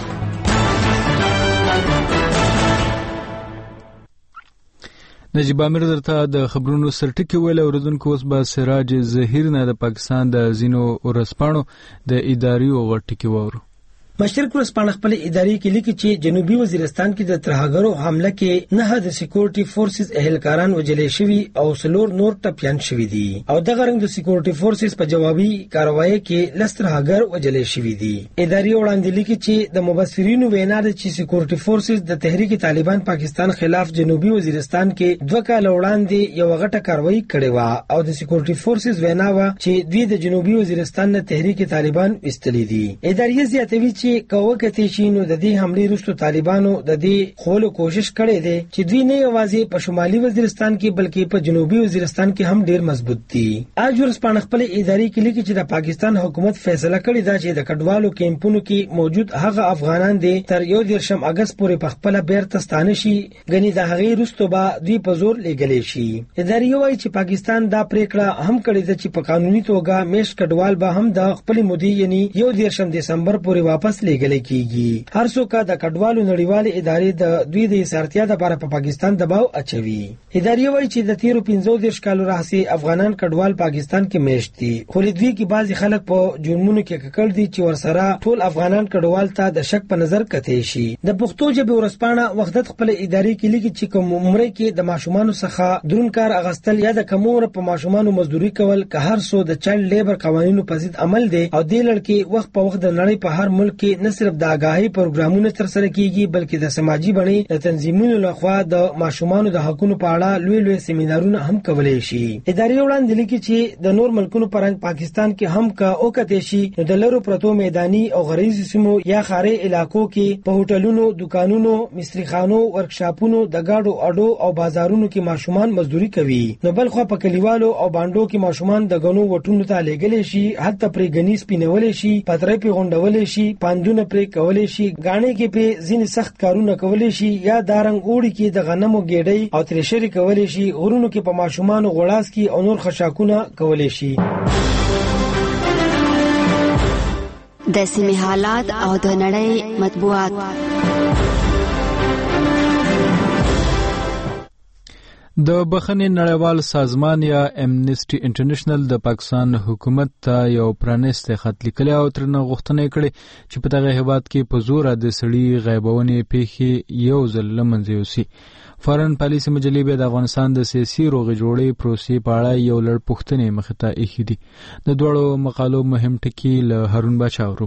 نجیب امیر درته د خبرونو سرټکی ویل. اوریدونکو اوس به سراج ظهیر نه د پاکستان د زینو ورسپانو د اداري او غټکی وورو. مشرق ورسپانه خپل اداري کې لیکي چې جنوبي وزیرستان کې د ترهګرو حمله کې نه د سکیورټي فورسز اهلکاران وجلې شوي او سلور نور ټپيان شوي دي او د غرنګ د سکیورټي فورسز په جوابي کاروایی کې لس ترهګر وجلې شوي دي. اداري وړاندې لیکي چې د مبصرینو وینا ده چې سکیورټي فورسز د تحریک طالبان پاکستان خلاف جنوبي وزیرستان کې دوه کال وړاندې یو غټه کاروایی کړې و او د سکیورټي فورسز وینا و چې دوی د جنوبي وزیرستان نه تحریک طالبان وستلې دي. اداري زیاتوي چې کوکته شي نو د دې حمله وروسته طالبانو د دې خولو کوشش کړې ده چې دوی نه یوازې په شمالي وزیرستان کې بلکې په جنوبي وزیرستان کې هم ډیر مضبوط دي. اج ورسپانه خپل اداري کې لیکي چې د پاکستان حکومت فیصله کړې ده چې د کډوالو کیمپونو کې موجود هغه افغانان دي تر یو دیرشم اگست پورې په خپل بیرته ستانه شي غني د هغه وروسته به دوی په زور لګلې شي. اداري وایي چې پاکستان دا پریکړه هم کړې ده چې په قانوني توګه میش کډوال به هم د خپل مودي یعنی یو دیرشم دسمبر پورې واپس لګلې کیږي. هر څوک د کډوالو نړیوالې ادارې د دوی د سرتیا د لپاره په پاکستان دباو اچوي. ادارې وایي چې د تیرو پنځو دیرش کالو راهسي افغانان کډوال پاکستان کې میشت دي خو دوی کې بعضي خلک په جرمونو کې ککړ دي چې ورسره ټول افغانان کډوال ته د شک په نظر کتې شي. د پښتو ژبې ورسپانه وحدت خپل ادارې کې لیکي چې کوم عمره کې د ماشومان څخه درون کار اغستل یا د کومور په ماشومان مزدوري کول که هر څو د چایلډ لیبر قوانینو په ضد عمل دي او د لړکي وخت په وخت د نړۍ په هر ملک کې نه صرف د آگاهی پروګرامونه تر سره کیږي بلکې د سماجی بڼې د تنظیمونو لخوا د ماشومان د حقوقو په اړه لوی لوی سیمینارونه هم کولای شي. اداري وړاندې لیکي چې د نور ملکونو پرنګ پاکستان کې هم کا او کته شي نو د لرو پرتو میداني او غریزي سیمو یا خاري علاقو کې په هوټلونو، دکانونو، مستریخانو، ورکشاپونو، د گاډو اډو او بازارونو کې ماشومان مزدوري کوي. نو بل خو په کلیوالو او باندو کې ماشومان د غنو وټونو ته لګلې شي، حتی پرې غنیس پینولې شي، پترې پی غونډولې شي، پاندونه پرې کولې شي، غاڼې کې په ځینې سخت کارونه کولې شي یا دارنګ اوړي کې د غنمو ګېډۍ او ترشری کولې شي، غرونو کې په ماشومان غوړاس کې او نور خشاکونه کولې شي. د سیمې حالات او د نړۍ مطبوعات. د بخښنې نړیوال سازمان یا امنیسټي انټرنیشنل د پاکستان حکومت ته یو پرانیستی خط لیکلی او ترنه غوښتنه کړې چې په دغه هیواد کې په زوره د سړي غیبونې پیښې یو ځل له منځه یوسي. فارن پالیسي مجلې به د افغانستان د سیاسي روغې جوړې پروسې په اړه یو لړ پوښتنې مخې ته ایښي دي. د دواړو مقالو مهم ټکي له هارون باچا اورو.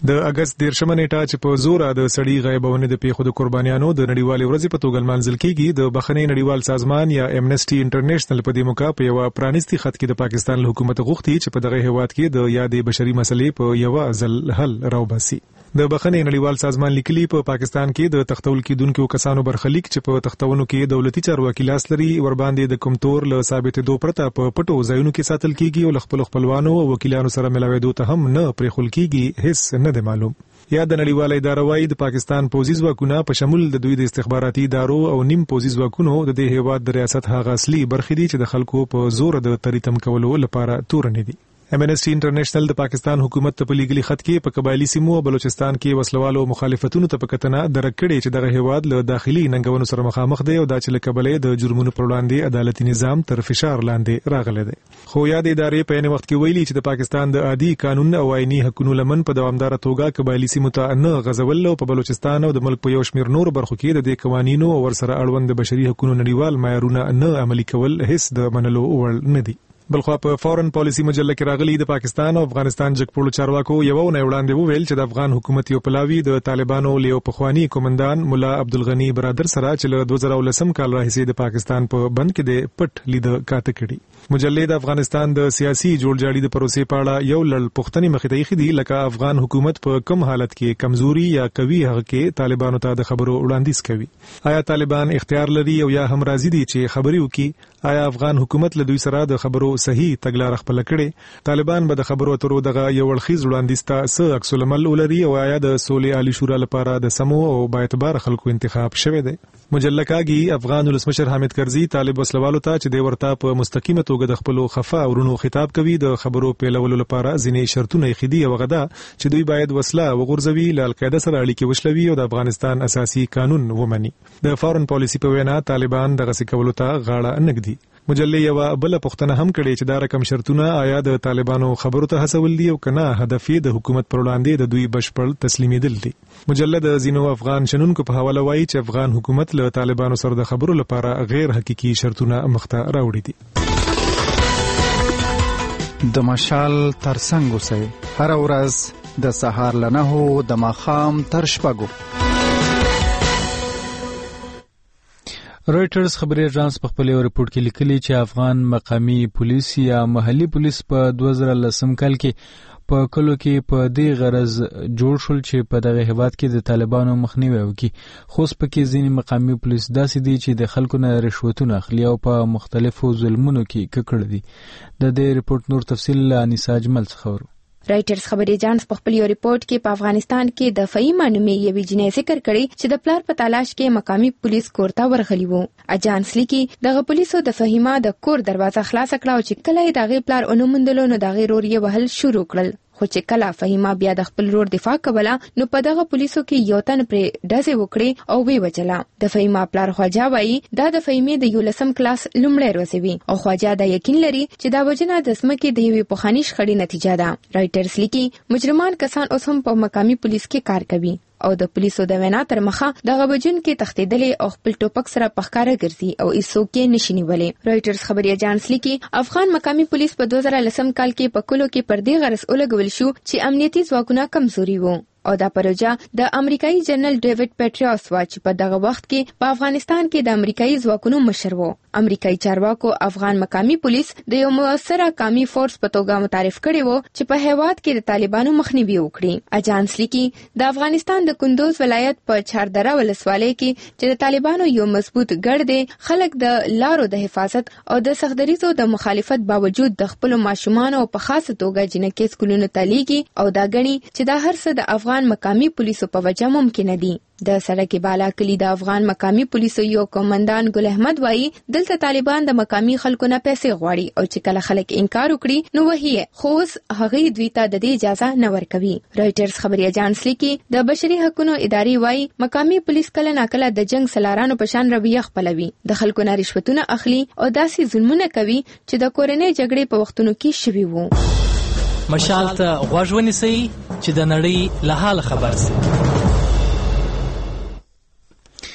د اگست دیرشمه نیټه چې په زوره د سړي غیبونه د پیښو د قربانیانو د نړیوالې ورځې په توګه لمانځل کیږي. د بخښنې نړیوال سازمان یا امنسټي انټرنیشنل په دې موقع په یو پرانیستي خط کې د پاکستان حکومت غوښتي چې په دغه هیواد کې د یادې بشري مسلې په یو ځل حل راوباسي. د بخښنې نړیوال سازمان لیکلي په پاکستان کې د تختول کېدونکو کسانو برخلیک چې په تختونو کې دولتي چارواکي لاس لري ور باندې د کومتور له ثابتېدو پرته په پټو ځایونو کې ساتل کیږي او خپل خپلوانو او وکیلانو سره ملاوېدو ته هم نه پرېښول کیږي، هیڅ نه دی معلوم. یا د نړیواله اداره وايي د پاکستان پوځي ځواکونه په شمول د دوی د استخباراتي ادارو او نیم پوځي ځواکونو د دې هیواد د ریاست هغه اصلي برخې دي چې د خلکو په زور د تریتم کولو لپاره تور نه دي. امنسټي انټرنیشنل د پاکستان حکومت ته په لیګلي خط کې په قبایلی سیمو او بلوچستان کې وسلوالو مخالفتونو ته په کتنه درک کړي چې دغه هیواد له داخلي ننګونو سره مخامخ دی او دا چې له کبلې د جرمونو پر وړاندې عدالتي نظام تر فشار لاندې راغلی دی. خو یاد ادارې په یوه وخت کې ویلي چې د پاکستان د عادي قانون او آئینی حقوقو لمن په دوامدار توګه قبایلی سیمو ته نه غزول او په بلوچستان او د ملک په یو شمېر نور برخو کې د دې قوانینو او ورسره اړوند بشري حقوقو نړیوال معیارونه نه عملي کول هیڅ د منلو وړ نه دي. بلخوا په فورن پالیسی مجله کې راغلي د پاکستان او افغانستان جګپوړو چارواکو یو نه وړاندې وویل چې د افغان حکومت یو پلاوی د طالبانو له پخوانی کومندان مولا عبدالغنی برادر سره چې له دوه زره ولسم کال راهیسې د پاکستان په بند کې د پټ لید کاته کړي. مجله د افغانستان د سیاسي جوړجاړي د پروسې په اړه یو لړ پوښتنې مخې ته ایښې دي، لکه افغان حکومت په کوم حالت کې کمزوري یا قوي هغه کې طالبانو ته د خبرو وړاندیز کوي. آیا طالبان اختیار لري او یا هم راضي دي چې خبري وکړي؟ آیا افغان حکومت له دوی سره د خبرو صحیح تګلاره خپل کړي؟ طالبان به د خبرو اترو دغه یو ورخیز وړاندیز ته څه عکس العمل ولري او آیا د سولې عالی شورا لپاره د سمو او باعتبار خلکو انتخاب شوی دی؟ مجله کاږي افغان ولسمشر حامد کرزي طالب وسلوالو ته چې د ورته په مستقیمه توګه د خپل خفا ورونو خطاب کوي د خبرو پیلولو لپاره ځینې شرطونه یې خدي او غدا چې دوی باید وسله وغورځوي، له القاعده سره اړیکې وشلوي او د افغانستان اساسي قانون ومني. د فورن پالیسی په وینا طالبان دغه څه کولو ته غاړه نه ږدي. مجله یو بل پوښتنه هم کړې چې دا رقم شرطونه آیا د طالبانو خبرو ته هڅول دي او کنه هدف یې د حکومت پر وړاندې د دوی بشپړ تسلیمیدل دي. مجله د زینو افغان شنونکو په حواله وایي چې افغان حکومت له طالبانو سره د خبرو لپاره غیر حقيقي شرطونه مخته راوړي دي. د مشال ترڅنګ اوسئ هر ورځ د سهار له نهو د ماښام تر شپږو. رويټرز خبري اژانس په خپل ریپورت کې لیکلي چې افغان مقامی پولیس یا محلي پولیس په دوه زره لسم کال کې په کلو کې په دې غرض جوړ شول چې په دغه هیواد کې د طالبانو مخنیوي وکړي، خو سپکې ځینې مقامی پولیس داسې دي چې د خلکو نه رشوتونه اخلي او په مختلفو ظلمونو کې ککړ دي. د دې ریپورت نور تفصیل له انیسا اجمل څخه ورو. رائټرز خبري اژانس په خپل یو ریپورت کې په افغانستان کې د فهیمه نومې یوې جنۍ ذکر کړی چې د پلار په تلاش کې مقامی پولیس کور ته ورغلي وو. اژانس لیکي دغه پولیسو د فهیمه د کور دروازه خلاص کړه او چې کله یې دغه پلار اونومندلو نو دغه رور یې وهل شروع کړل. خو چې کله فهیمه بیا د خپل رور دفاع کوله نو په دغه پولیسو کې یو تن پرې ډزې وکړې او وی وجله. د فهیمه پلار خواجه وایي دا د فهیمې د یولسم کلاس لومړی ورځ وي او خواجه دا یقین لري چې دا وجنه د سمکې د یوې پخواني شخړې نتیجه ده. رائټرز لیکي مجرمان کسان اوس هم په مقامی پولیس کې کار کوي او د پولیسو د وینا تر مخه دغه وجن کې تختیدلې او خپل ټوپک سره پخکاره ګرځي او هیڅوک یې نشي نیولې. رائټرز خبري اژانس لیکي افغان مقامی پولیس په دوه زره لسم کال کې په کلو کې پر دې غرض ولګول شو چې امنیتي ځواکونه کمزوري وو او دا پروژه د امریکایي جنرال ډیوډ پیټریوس وا چې په دغه وخت کې په افغانستان کې د امریکایي ځواکونو مشر وو. امریکایي چارواکو افغان مقامی پولیس د یو موثره قومي فورس په توګه متعارف کړي وو چې په هیواد کې د طالبانو مخنیوي وکړي. اژانس لیکي د افغانستان د کندوز ولایت په چاردره ولسوالۍ کې چې د طالبانو یو مضبوط ګړد دی، خلک د لارو د حفاظت او د سختدریزو د مخالفت باوجود د خپل ماشومان او په خاصه توګه جنکې سکولونو ته لیږي او دا غني چې دا هر څه د افغان مقامی پولیسو په وجه ممکن دي. د سړک بالا کلی د افغان مقامی پولیسو یو کمانډان ګل احمد وایي دلته طالبان د مقامی خلکو نه پیسې غواړي او چې کله خلک انکار وکړي نو وهي خو هغه دوی ته د دې اجازه نه ورکوي. رائټرز خبري اژانس لیکي د بشري حقوقو ادارې وایي مقامی پولیس کله ناکله د جنگ سلارانو په شان رویه خپلوي، د خلکو نه رشوتونه اخلي او داسې ظلمونه کوي چې د کورنۍ جګړې په وختونو کې شوي وو. مشال ته غوږ ونیسئ چې د نړۍ له حال خبر شئ.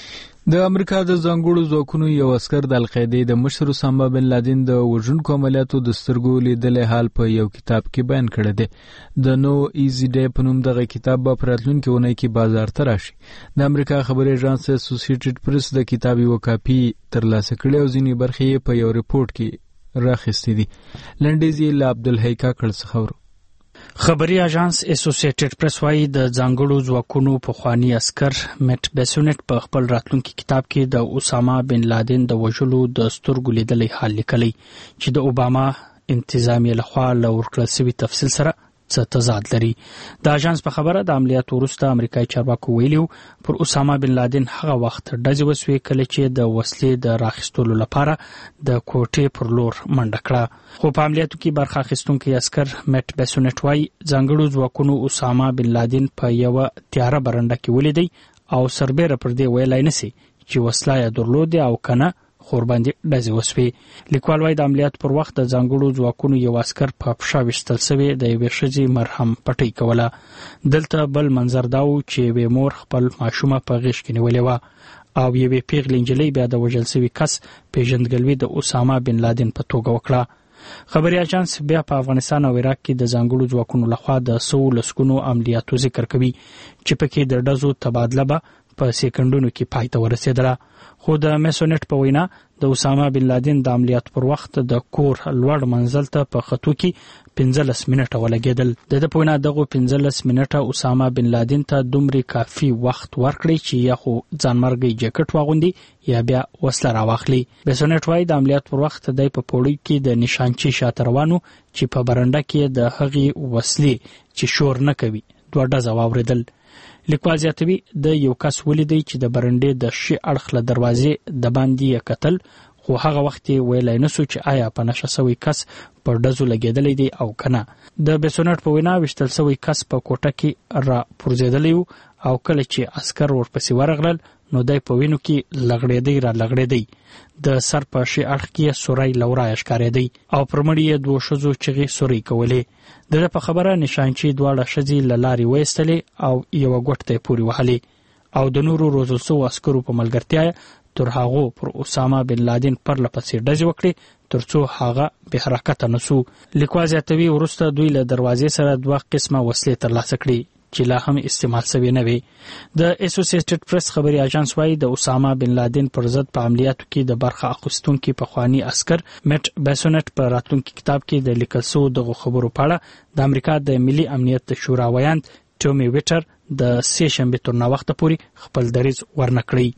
د امریکا د ځانګړو ځواکونو یو عسکر د القاعده د مشر اسامه بن لادن د وژونکو عملیاتو د سترګو لیدلې حال په یو کتاب کې بیان کړی دی. د نو ایزی ډے په نوم دغه کتاب به په راتلونکي اونۍ کې بازار ته راشي. د امریکا خبري ایجنس اسوسییټډ پریس د کتاب یو کاپي ترلاسه کړې او ځینې برخې په یو ریپورت کې راخستې دي. لنډیزي له عبدالحی کاکړ څخه ورو. خبري اژانس اسوسییټډ پریس وايي د ځانګړو ځواکونو پخوانی عسکر میټ بیسونټ په خپل راتلونکي کتاب کې د اسامه بن لادن د وژلو د سترګو لیدلې حال لیکلی چې د اوباما انتظامیه لخوا له ورکړل شوي تفصیل سره څه تضاد لري. د اژانس په خبره د عملیاتو وروسته امریکایي چارواکو ویلي پر اسامه بن لادن هغه وخت ډزې وسوې کله چې د وسلې د راخیستلو لپاره د کوټې پر لور منډه کړه. خو په عملیاتو کې برخه اخیستونکي عسکر میټ بیسونټ وايي ځانګړو ځواکونو اسامه بن لادن په یوه تیاره برنډه کې ولیدی او سربیره پر دې ویلای نسی چې وسله یې درلوده او کنه خور باندې ډزې وسوې. لیکوال وايي د عملیات پر وخت د ځانګړو ځواکونو یو عسکر په پښه ویشتل شوی د یوې ښځې مرهم پټۍ کوله. دلته بل منظر دا و چې یوې مور خپل ماشومه په غېږ کې نیولې وه او یوې پیغلې نجلۍ بیا د وژل شوي کس پیژندګلوي د اسامه بن لادن په توګه وکړه. خبري اژانس بیا په افغانستان او عراق کې د ځانګړو ځواکونو لخوا د سو لسګونو عملیاتو ذکر کوي چې پکې د ډزو تبادله به په سکندونو کې پای ته ورسېدله. خو د میسونټ په وینا د اسامه بن لادن د عملیات پر وخت د کور لوړ منزل ته په خطو کې پنځلس منټه ولګېدل. د ده په وینا دغه پنځلس منټه اسامه بن لادن ته دومره کافي وخت ورکړی چې یا خو ځانمرګي جاکټ واغوندي یا بیا وسله راواخلي. میسونټ وايي د عملیات پر وخت د په پوړی کې د نشانچي شاته روانو چې په برنډه کې د هغې وسلې چې شور نه کوي دوه ډزه واوریدل. لیکوال زیاتوي د یو کس ولیدی چې د برنډې د شي اړخ له دروازې د باندې کتل خو هغه وخت ویلای نسو چې آیا په نشه سوی کس پر ډزو لګېدلی دی او کنه. د بیسونټ په وینا وشتل سوی کس په کوټه کې را پرځېدلی او کله چې عسكر ورپسې ورغلل نو دای په وینو کې لغړېدی را لغړېدی. د سر په شي اړخ کې سورای لورای ښکارېدی او پرمړی یې دوه شزو چغې سوري کولې. د په خبره نشانچي دواړه شزي لاري وېستلې او یو غوټه پوری وهلې او د نورو روزل سو عسکرو په ملګرتیا تر هغه پر اسامه بن لادن پر لپسې ډز وکړي ترڅو هغه به حرکت نسو. لیکوال زیاتوي ورسته دوی له دروازې سره دوه قسمه وسلې ترلاسه کړي چې لا هم استعمال شوی نه وي. د اسوسییټډ پریس خبري اژانس وايي د اسامه بن لادن پر ضد په عملیاتو کې د برخه اخیستونکو پخوانی عسكر میټ بیسونټ په راتلونکي کتاب کې د لیکل شوی دغه خبرو په اړه د امریکا د ملي امنیت شورا ویاند ټومي ویټر د سه شنبه تر نو وخت پورې خپل دریځ ورنکړي.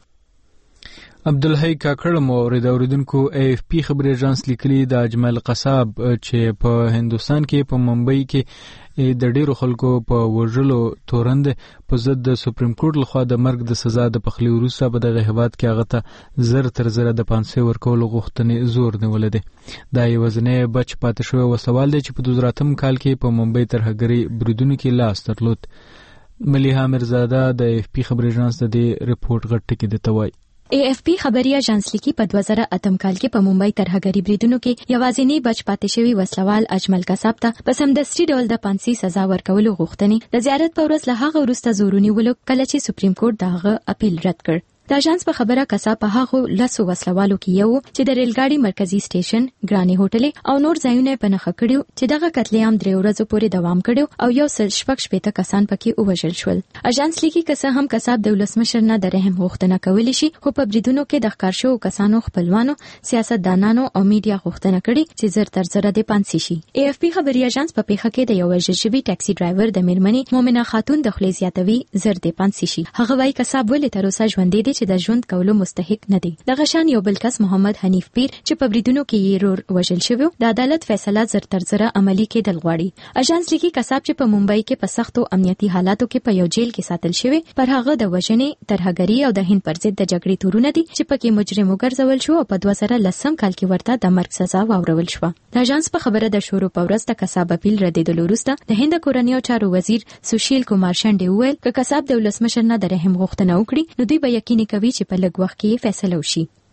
عبدالحی کاکړ مو اوریدونکو ای اف پی خبري اژانس لیکلي د اجمل قصاب چې په هندستان کې په ممبئی کې د ډیرو خلکو په وژلو تورند په ضد د سپریم کورټ لخوا د مرګ د سزا د پخلی وروسته په دغه هیواد کې هغه ته زر تر زر د پانسه ورکولو غوښتنې زور نیولې ده. دا یو ځنې بچ پاتې شوی و سوال دی چې په دوه زره اتم کال کې په ممبئی ترهګري بریدونو کې لاس درلود. ملیحه مرزاده د ای اف پی خبري اژانس د دې ریپورت غټ ټکی دی توای. ای اف پی خبري اژانس لیکي په دوه زره اتم کال کې په ممبئی ترهګري بریدونو کې یوازینی بچ پاتې شوی وسلوال اجمل قصاب ته په سمدستي ډول د پانسي سزا ورکولو غوښتنې د زیارت په ورځ له هغه وروسته زورونی ولو کله چې سپریم کورټ دغه اپیل رد کړ. د اژانس په خبره قصاب په هغه لسو وسلوالو کې یو چې د ریل ګاډي مرکزی سټیشن ګرانی هوټل او نور ځایونه په نخښه کړیو چې دغه قتل عام درې ورځې پورې دوام کړیو او یو سل شپږ شپېته کسان پکې ووژل شول. اژانس لیکي که څه هم قصاب د ولسمشر نه د رحم غوښتنه کولی شي خو په بریدونو کې د ښکار شوو کسانو خپلوانو سیاستدانانو او میډیا غوښتنه کړې چې زر تر زر د پانسي شي. ای اف پی خبري اژانس په پیښه کې د یو وژل شوي ټاکسي ډرایور د میرمنې مومنه خاتون د خپل زیاتوي زر د پانسي شي. هغه وايي قصاب ولې تر اوسه ژوندې دي چې د ژوند کولو مستحق نه دی. دغه شان یو بل کس محمد حنیف پیر چې په بریدونو کې یې رور وژل شوی د عدالت فیصله زر تر زر عملی کېدل غواړي. اژانس لیکي قصاب چې په ممبئی کې په سختو امنیتي حالاتو کې په یو جیل کې ساتل شوی پر هغه د وژنې ترهګري او د هند پر ضد د جګړې تورونه دي چې پکې مجرم وګرځول شو او په دوه زره لسم کال کې ورته د مرګ سزا واورول شو. د اژانس په خبره د شروع په ورځ د قصاب اپیل ردیدلو وروسته د هند کورنیو چارو وزیر سوشیل کمار شانډي وویل چې قصاب د ولسمشر نه د رحم غوښتنه وکړي نو دوی به یقیني کوي چې په لږ وخت کې فیصله وشي.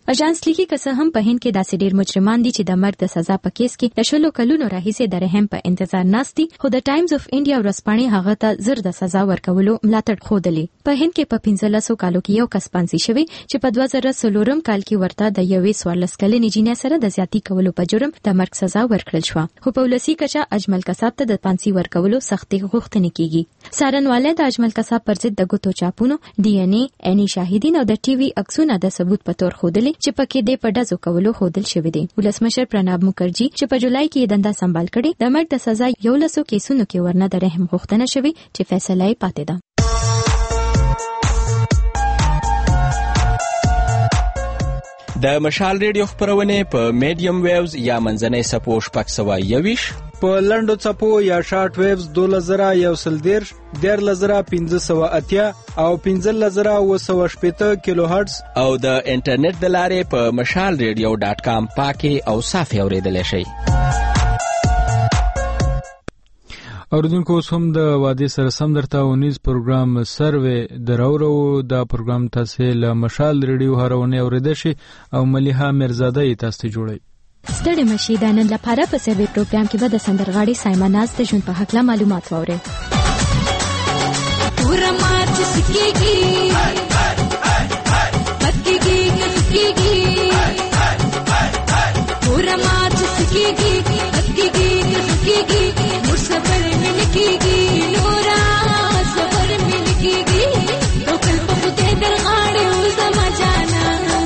اژانس لیکي که څه هم په هند کې داسې ډېر مجرمان دي چې د مرګ د سزا په کیس کې د شلو کلونو راهیسې د رحم په انتظار ناست دي، خو د ټایمز اف انډیا ورځپاڼې هغه ته زر د سزا ورکولو ملاتړ ښودلی. په هند کې په پنځلسو کالو کې یو کس پانسي شوی چې په دوه زره څلورم کال کې ورته د یوې څوارلس کلنې جینۍ سره د زیاتی کولو په جرم د مرګ سزا ورکړل شوه، خو په ولسي کچه اجمل قصاب ته د پانسي ورکولو سختي غوښتنې کیږي. څارنوالۍ د اجمل قصاب پر ضد د ګوتو چاپونو، ډي ان اے، عیني شاهدین او د ټي وي عکسونه د ثبوت په تور ښودلي چې پکې د پډازو کولو ښودل شوی دی. ولسمشر پرناب مکرجي چې په جولای کې دنده سمبال کړي، د مرګ د سزا یو لسو کیسونو کې ورنه د رحم غوښتنه شوی چې فیصله یې پاتې ده. د مشال ریډیو خبرونه په میډیم ویوز یا منځنۍ سپو شپږ سوه یویش، په لنډو څپو یا شارټ ویوز دوله زره یو سل دیرش، دیارلس زره پنځه سوه اتیا او پنځلس زره اوه سوه شپېته کیلو هرتز او د انټرنیټ د لارې په مشال ریډیو ډاټ کام پاکي او صافي اوریدلی شئ. اوریدونکو اوس هم د وادي سره سم درته ونیز پروګرام سروې دراورو. دا پروګرام تاسو له مشال ریډیو هرونه اوریدئ شي او ملیحه مرزاده یې تاسو ته جوړي. ستړي مشي د نن لپاره په سروې پروګرام کې به د سندرغاړي سایما ناز د ژوند په حق له معلومات واورئ. ورمات سکیږي پکېږي کسکیږي ورمات سکیږي پکېږي کسکیږي نور صبر مې کېږي نورا صبر مې کېږي او کل په دې درغاړې او زما جانا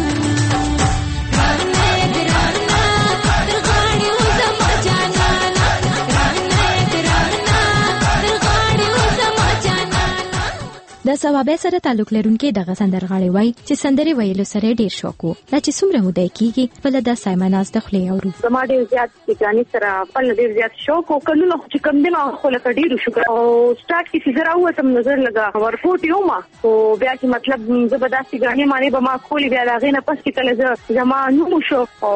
د ثوابه سره تعلق لرونکي دغه سندرغاړي وای چې سندري ویلو سره ډیر شوق وو. دا چې څومره موده کېږي بل د سایمناز د خلې اورو. زما ډیر زیات ځاني سره بل ډیر زیات شوق او کله چې کم دینه خو له ډیر شکر او سٹارټ کې فزر او تم نظر لگا ورپورټ یو ما او بیا چې مطلب زبردستي غاني معنی به ما کولی بیا دغه نه پس کله زما نو شو او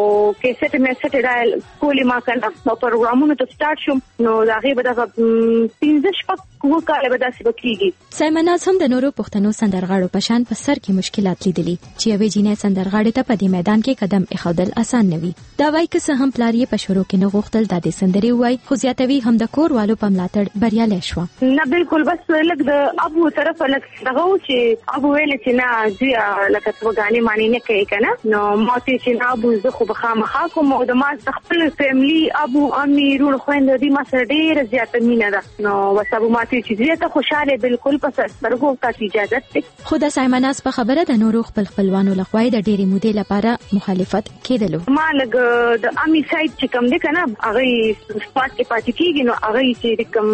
کیسټ مې سټ ډایل کولی ما کنه نو پروګرامونو ته سٹارټ شوم نو دغه به دغه پنځه شپږ کوه کال به داسې وکړي. سایمناز هم د نورو پښتنو سندرغاړو په شان په سر کې مشکلات لیدلي چې یوې جینۍ سندرغاړې ته په دې میدان کې قدم ایښودل اسان نه وي. دا وایي که څه هم پلار یې په شروع کې نه غوښتل دا د سندرې وایي، خو زیاتوي هم د کور والو په ملاتړ بریالی شوه. نه بالکل بس لږ د ابو طرف لږ دغه و چې ابو ویل چې نه زه لکه څه غانې معنی نه کوي کنه نو ما چې نه ابو زه خو بخامخا کوم او د ما خپل فیملی ابو امي رول خويند دي ما سره ډېر زیات مینه ده نو وسابو ما چې زه ته خوشاله بالکل پس سرغو تاسو اجازه ته. خو د سایمناز په خبره د نورو خپل خپلوانو لخوا د ډېرې مودې لپاره مخالفت کېدلو. ما لګ د امي سایت چې کوم دی کنه هغه سپاټ کې پاتې کیږي نو هغه چې کوم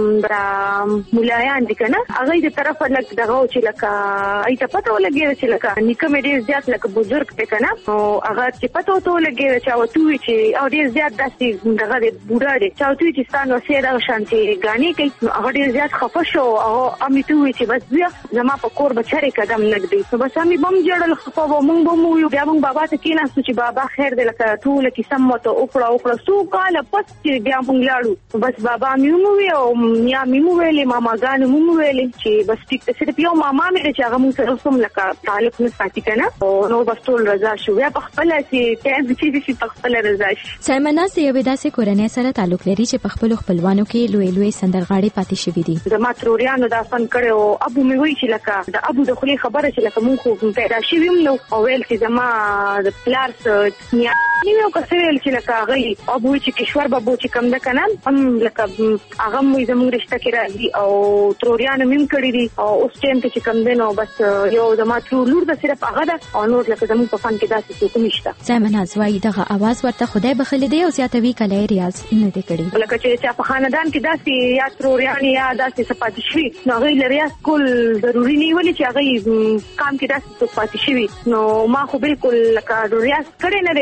برا مولایان دي کنه هغه د طرف لګ دغه چې لکه ایته پته ولګي چې لکه نیکه مې ډېر زیات لکه بزرګ دی کنه او هغه چې پته وته ولګي چې او تو چې او ډېر زیات داسې دغه د بوډا دی چې او تو چې ستانو سره شانتي غاني کوي هغه ډېر زیات خفه شو او امي تو چې بس بیا زما په کور بچره قدم نګدي نو بس امي بم جوړل خو به مونږ به مو یو بیا مونږ بابا ته کېناستو چې بابا خیر دې لکه ټول کې سم مته وکړه وکړه سو کال پس چې بیا مونږ لاړو بس بابا مې مو وی او میا مې مو ویلې ماما ګان مو مو ویلې چې بس ټیک ته صرف یو ماما مې چې هغه مونږ سره سم لکه تعلق نه ساتي کنه او نو بس ټول رضا شو بیا په خپل چې ټیم چې چې په خپل رضا شي. سایمناز یو داسې کورنۍ سره تعلق لري چې په خپل خپلوانو کې لوی لوی سندرغاړي پاتې شوي دي. زما تروريانو دا فن کړو ابو مې وی چې لکه د ابو د خلی خبره چې لکه مونږ خو پیدا شي ویم نو او ویل چې زما د پلار څخه نیو کسل چې لکه غي ابو چې کشور بابو چې کم ده کنه هم لکه هغه مې زموږ رشتہ کې راځي او تروريانو مم کړی دي او اوس ټیم ته چې کم ده نو بس یو زما ترور لور د صرف هغه ده او نور لکه زموږ په فن کې داسې څه نشته. سایمناز وايي دغه आवाज ورته خدای بخښلی دی او زیاتوي کله ریاض نه دی کړی لکه چې په خاندان کې داسې یا تروريان یا داسې سپاتې شي نو غي ریاض کول ضروری نه ویل چې هغه کام کې داسې پاتې شي نو ما خو بالکل لکه ریاض کړي نه لري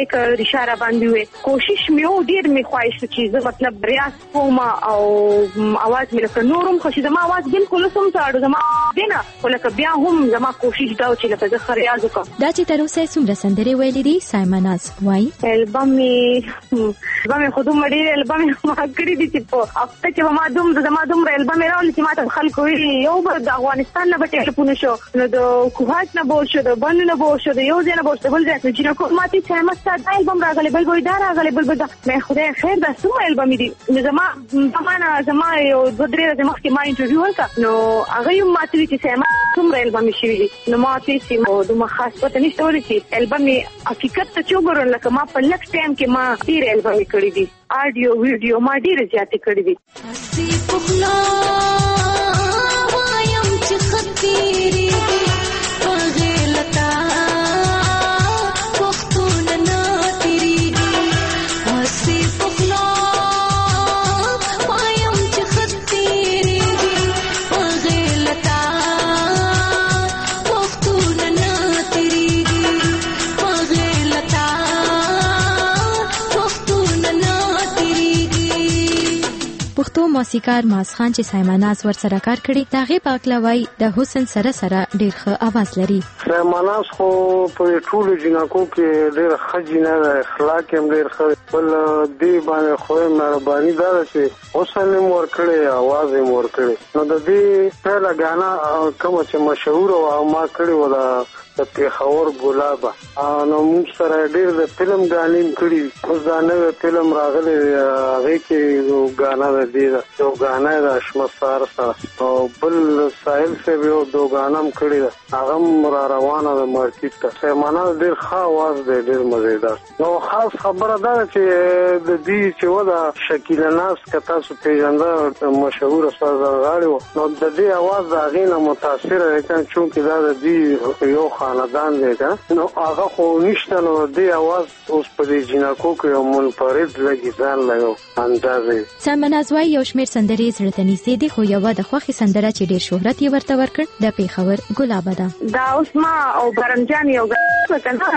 اشاره باندې وې کوشش مې و ډیر مې خواهش چې زه مطلب ریاض کوم او اواز مې لکه نورم خو چې زما اواز بالکل سم تاړو زما دینه ولکه بیا هم زما کوشش دا چې لکه زه ریاض وکم. دا چې تر اوسه څومره سندرې ویلې دي سایما ناز وایي البم می البم خو دوم ډیر البم ما کړی دي چې په هفته کې ما دوم زما دوم البم راول چې ما ته خلکو ویلي یو د افغانستان نه به ټلیفون شو نو د کوهات نه بول شو د بند نه بول شو د یو ځای نه بول شو بل ځای چې نو ماته چې ما ستاسو البم راغلی بل وای دا راغلی بل بل مې خدای خیر دا سم البم دي نو زما زمانہ زما یو د درې ورځې مخکې ما انټرویو وکړ نو هغه یو ماته چې ما کوم البم شي نو ماته چې دوه خاص پته نشته ورته چې البم حقیقت ته چوغورل لکه ما په لک ټایم کې ما ډیر البم کړی دي آډیو ویډیو ما ډیر زیات کړی دي. پښتو موسیقار ماس خان چې سایما ناز ور سره کار کړی دا غي پاکلوي د حسن سره سره ډیر ښه आवाज لري. سایما ناز خو په ټولو جنکو کې ډیر خجینه ده اخلاق هم ډیر ښه بل دی باندې خو مهرباني ده چې حسن مور کړی आवाज یې مور کړی نو د دې پهلا غانا کوم چې مشهور او ما کړی و دا د پیښور ګلابا نو موږ سره ډیر د فلم غانیم کړی اوس دا نوې فلم راغلی هغه کې غانا د دې یو غانا د اشمسار سره او بل ساحل سے یو دو غانم کړی هغه را روانه د مارکیټ ته سیمانه ډیر ښه आवाज دی ډیر مزیدار نو خاص خبره ده چې د دې چې ودا شکیلا ناز کته سو پیژنده مشهور استاد غاړي نو د دې आवाज دا غینه متاثر راځي چې دا د دې یو خاندان دی نو هغه خو نشته نو د आवाज اوس په دې جنکو کې یو منفرد لګی ځان لګو اندازې سایما ناز وایي یو شمېر سندرې زړه ته نږدې دي خو یوه د خوښې سندره چې ډېر شهرت یې ورته ورکړ د پیښور ګلابه ده. دا اوس ما او برمجان یو کنه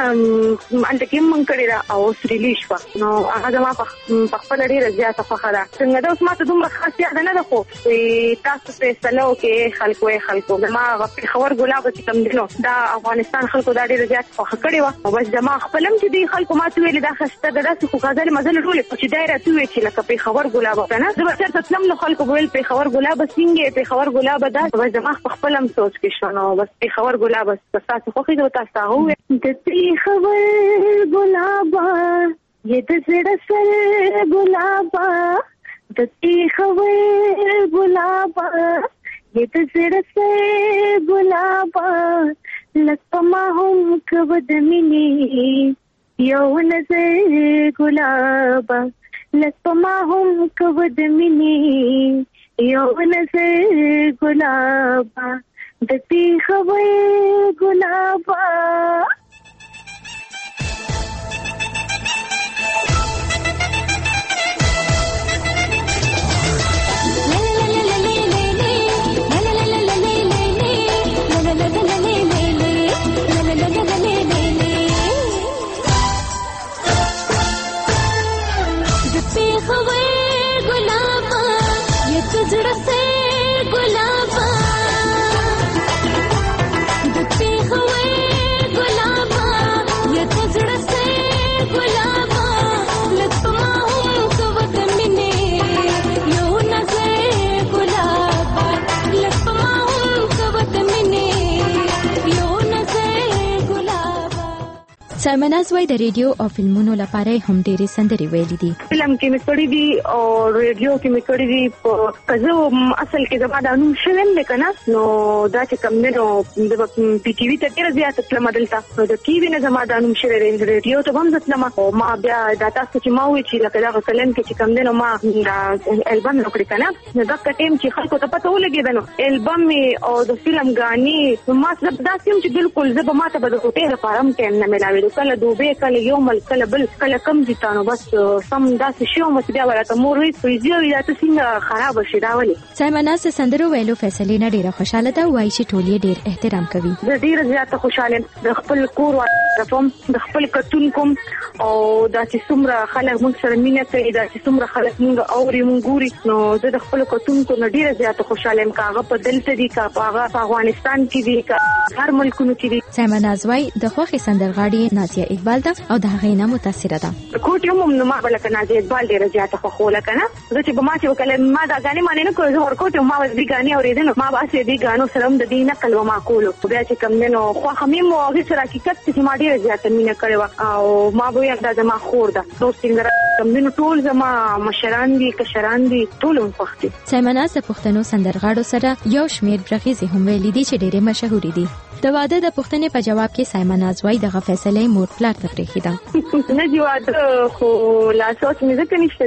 انت کې مونږ کړی دا او اوس ریلیز شو نو هغه زما په خپل ډېره زیاته خوښه ده څنګه دا اوس ما ته دومره خاص یاد نه ده خو تاسو په سلو کې خلکو خلکو ما پیښور ګلابه چې کوم دینو دا افغانستان خلکو دا ډېر زیات خوښ کړی و او بس زما خپلم چې دی خلکو ما ته ویل دا خسته ده داسې خو غزل مزل ټول چې دایره ته وی چې لکه پیښور ګلابه کنه زه به چېرته تلم نو خلکو ویل پیښور ګلابه څنګه پیښور ګلابه دا بس زما خپلم سوچ کې شو نو بس پیښور ګلابه بس تاسو خو خو تاسو هغه د پیښور ګلابه یې د زړه سره ګلابه د پیښور ګلابه یې د زړه سره ګلابه لکه ما هم کبه د مینې یو نظر ګلابه لکه ما هم کبه د مینې یو نظر ګلابه د پیښور ګلابه. سایما ناز وایي د ریډیو او فلمونو لپاره هم ډېرې سندرې ویلې دي. فلم کې مې کړې دي او ریډیو کې مې کړې دي په کزو اصل کې زما د نوم شوم دی کنه نو دا چې کوم نه د پی ټي وی ته ډېر زیات تلم دلته نو د ټي وی نه زما د نوم شوم دی ریډیو ته هم ځتلم او ما بیا دا تاسو چې ما وی چې لکه دا کلن کې چې کوم نه ما دا البم نو کړی کنه نو دا ټیم چې خلکو ته پته ولګي نو البم او د فلم غاني ما څه دا سیم چې بالکل زه به ماته به د هوټل لپاره ټیم نه ملاوي کله دوبه کله یو مل کله بل کله کم ځتانو بس سم داسې شو مت بیا ورته مور وی فریزي وی دا څنګه خراب شي دا ولي. سایما ناز سندرو ویلو فیصله نه ډیره خوشاله ده وایي چې ټول یې ډیر احترام کوي. زه ډیر زیات خوشاله د خپل کور طرفم د خپل کتونکو او دا چې څومره خلک موږ سره مینه کوي دا چې څومره خلک موږ اوري موږ ګوري نو زه د خپل کتونکو نه ډیره زیاته خوشاله یم کاغه په دلته دي کا په افغانستان کې دي کا هر ملکونو کې دي. سایمه نازوای د خوخي سندرغاړي نازیه اقبال ده او د هغې نه متاثره ده. کوټ یو مم نو ما بل کنه نازیه اقبال ډیره زیاته خوله کنه زه چې به ما چې وکړم ما دا غانې معنی نه کوم زه ورکوټ ما د غانې اوریدل ما باسه دي غانو سره د دې نقل و معقول بیا چې کوم نو خو همیم او هغه سره حقیقت چې ما ډیره زیاته مینه کړې او ما به یو د ما خور ده نو څنګه کوم نو ټول زما مشران دي کشران دي ټول وختي. سایمه ناز د پښتنو سندرغاړو سره یو شمیر برخیزې هم ویلي دي چې ډیره مشهوري دي. د واده د پښتنې په جواب کې سایمه نازوای د فیصله مور پلار تفریحي ده. نه دی واده خو لا سوچ مې ځکه نشته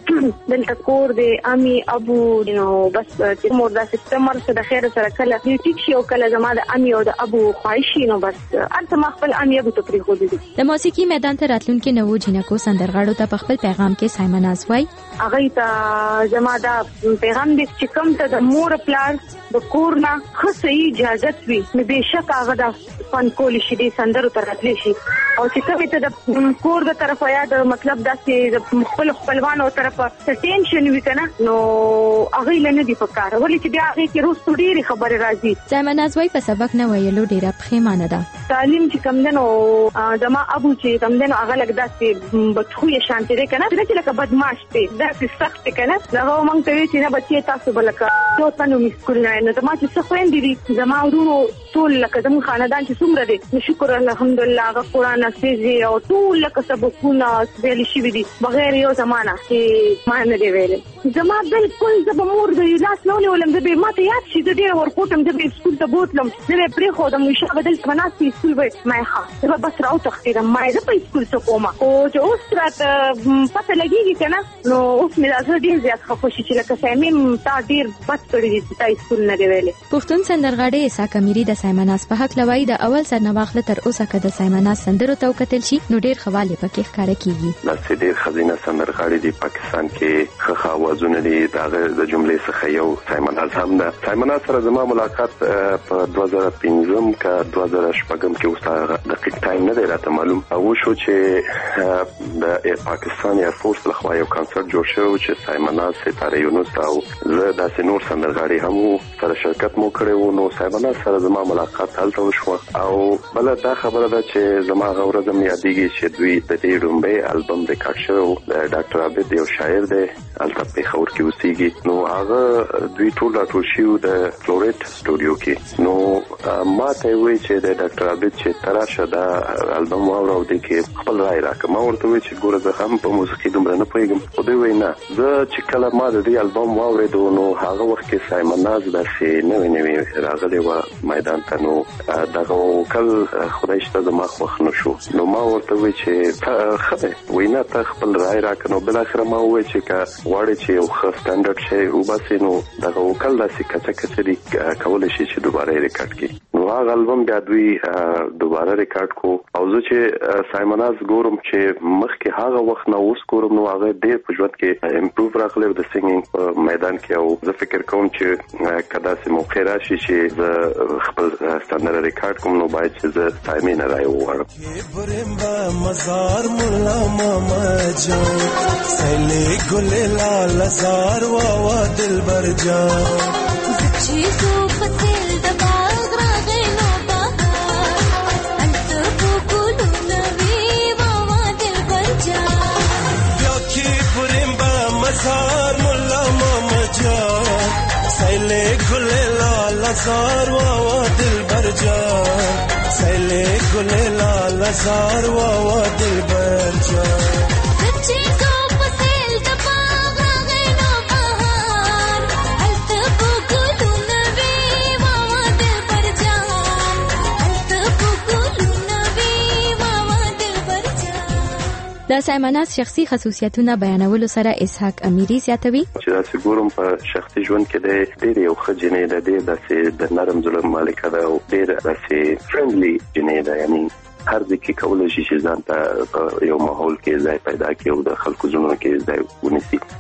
چې دلته کور دی امي ابو نو بس چې مور د سپتمبر سره د خیر سره کله ټیک شي او کله زما د امي او د ابو خواهشي نو بس ارته ما خپل امي ابو تفریح ودی. د موسیقي میدان ته راتلونکي نو جنکو سندرغاړو ته په خپل پیغام کې سایمه نازوای هغه ته زما دا پیغام دې چې کوم ته د مور پلار د کور نه خصي اجازه وي نو به شک هغه د فن کول شي د سندرو تر راتلی شي او چې کومه ته د کور د طرفه یا د مطلب داسې خپل خپلوانو طرفه ټینشن وي کنه نو هغه لنه دی پکاره ولې چې بیا هغه کې روز ډېری خبره راځي. سایمه نازوای په سبق نه ویلو ډیره پښیمانه ده. تعلیم چې کم دنو زما ابو چې کم دنو هغه لګ داسې بچوي شانتي ده کنه چې لکه بدمعاش دی داسې سخت کنه هغه مونږ ته چې نه بچي تاسو بلکه ټول تنو مسکول نه نه زما چې څه خويندې دي زما ورونو ټول لکه زموږ خاندان چې څومره دي شکر الحمدلله هغه قرآن حافظي او ټول لکه سبقونه ویل شي دي بغیر یو زمانہ چې ما نه دی ویل زما بالکل زما مور د لاس نه ولولم د به ماته یاد شي د دې ورکوټم د به سکول ته بوتلم د به پرې خو د مشه بدل مناسي سکول وای ما ښه زه بس راو تختیدم ما زه په سکول څه کومه او چې اوس راته پته لګیږي کنه نو اوس مې راځي ډیر زیات خوشی چې لکه سامیم تا ډیر بس کړی چې تا سکول نه دی ویلې. پښتون سندرغاړي اسحاق امیری د سایمه ناز په حق لوي د اول سر نه واخله تر اوسه که د سایمه ناز سندرو تو کتل شي نو ډیر خواله پکې ښکارا کیږي. د ډیر خزینه سندرغاړي د پاکستان کې خخ اوازونه دي دغه د جملې څخه یو سایمه ناز هم ده. سایمه ناز سره زما ملاقات په دوه زره پنځم کا دوه زره شپږم کې اوسه دقیق ټایم نه دی راته معلوم او شو چې د پاکستان ایر فورس له خوا یو کانسرت جوړ شو چې سایمه ناز ستاره یونس او زه د نور سندرغاړي هم سره شرکت مو کړو نو سایمه ناز سره زما ملاقات هلته وشو او بل دا خبره ده چې زما غوړه زم یادېږي چې دوی د دې ډومبه البم ریکارډ شو د ډاکټر عابد یو شاعر دی الته په خور کې اوسېږي نو هغه دوی ټول راټول شو د فلوریټ سټوډیو کې نو ما ته وی چې د ډاکټر عابد چې تراشه دا البم واورو د کې خپل رائے راکړم ما ورته وی چې ګوره زه هم په موسیقي دومره نه پوهیږم خو دوی وی نه زه چې کله ما د دې البم واورېدو نو هغه وخت کې سایمه ناز داسې نوې نوې راغلی و میدان ته نو دغه کل خدای شته زما خوښ نه شو نو ما ورته وی چې ښه وی نه ته خپل رائے راکړه نو بل اخر ما وی چې که غواړې چې یو ښه سټانډرډ شی وباسې نو دغه وکل داسې کچه کچه دي کولی شي چې دوباره یې ریکارډ کړي نو هغه البم بیا دوی دوباره ریکارډ کو او زه چې سایمه ناز ګورم چې مخکې هغه وخت نه اوس ګورم نو هغه ډېر په ژوند کې امپروف راغلی د سینګینګ په میدان کې او زه فکر کوم چې که داسې موقع راشي چې زه خپل سندره ریکارډ کوم نو باید چې زه سایمې نه رایې وغواړم مزار مولا ماما جان سیلې ګلې لال زار وا دلبر جان چیزو پتل د باغ راغې نو بهار انت په ګلو نوي وا دلبر جان بیا کې پرم با مزار مولا ماما جان سیلې ګلې لال زار وا دلبر جان سیلې ګلې لال زار وا دلبر جان چیزو پتل د باغ راغې نو بهار انت په ګلو نوي وا دلبر جان انت په ګلو نوي وا دلبر جان. د سایمه ناز شخصي خصوصیتونه بیانولو سره اسحاق امیری زیاتوي چې داسې ګورم په شخصي ژوند کې د ډېر یو ښه جنې ده ډېر داسې د نرم زړه مالکه ده او ډېر داسې فرندلي جنې ده یعنی هر ځای کې کولی شي چې ځان ته په یو ماحول کې ځای پیدا کړي او د خلکو زړونو کې ځای ونیسي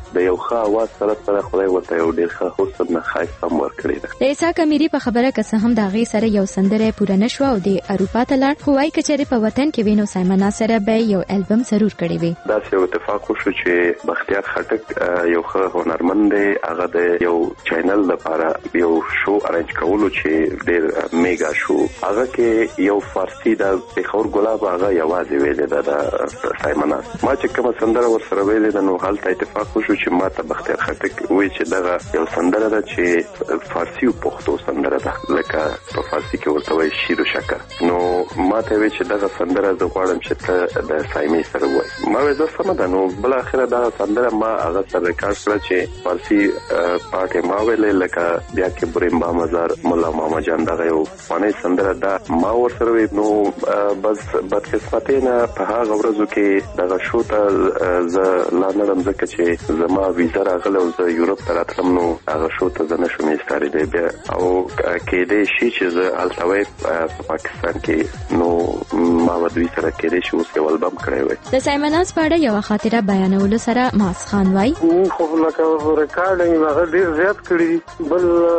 د یو ښه اواز سره سره خدای ورته یو ډیر ښه حسن نه ښایست هم ورکړی ده. د اسحاق امیري په خبره که څه هم د هغې سره یو سندره پوره نه شوه او د اروپا ته لاړ، خو وایي که چېرې په وطن کې وي نو سایمنا سره به یو البم ضرور کړی وي. داسې یو اتفاق وشو چې بختیار خټک یو ښه هنرمند دی، هغه د یو چینل لپاره یو شو ارنج کولو چې ډیر میگا شو، هغه کې یو فارسی د پیښور ګلاب هغه یوازې ویلې ده د سایمنا. ما چې کومه سندره ورسره ویلې ده نو هلته اتفاق وشو چې ما ته بختیار خټک وایي چې دغه یو سندره ده چې فارسی او پښتو سندره ده، لکه په فارسی کې ورته وایي شیر و شکر. نو ما ته وایي چې دغه سندره زه غواړم چې ته د سایمې سره وایي. ما وایي زه سمه ده. نو بل اخره دغه سندره ما هغه سره ریکارډ کړه چې فارسی پاکه ما ویلې، لکه بیا کې بریم با مزار مولا ماما جان دغه یو فانی سندره ده ما ورسره وی. نو بس بدقسمتۍ نه په هغه ورځو کې دغه شو ته زه لا نه رم، ځکه چې زما ویزه راغله او زه یورپ ته راتلم، نو هغه شو ته زه نشم ایستارېدی بیا. او کېدی شي چې زه هلته وی په پاکستان کې، نو ما به دوی سره کېدی شي اوس یو البم کړی وی. د سایمناز په اړه یوه خاطره بیانولو سره ماس خان وایي خو لکه ریکارډینګ هغه ډېر زیات کړي.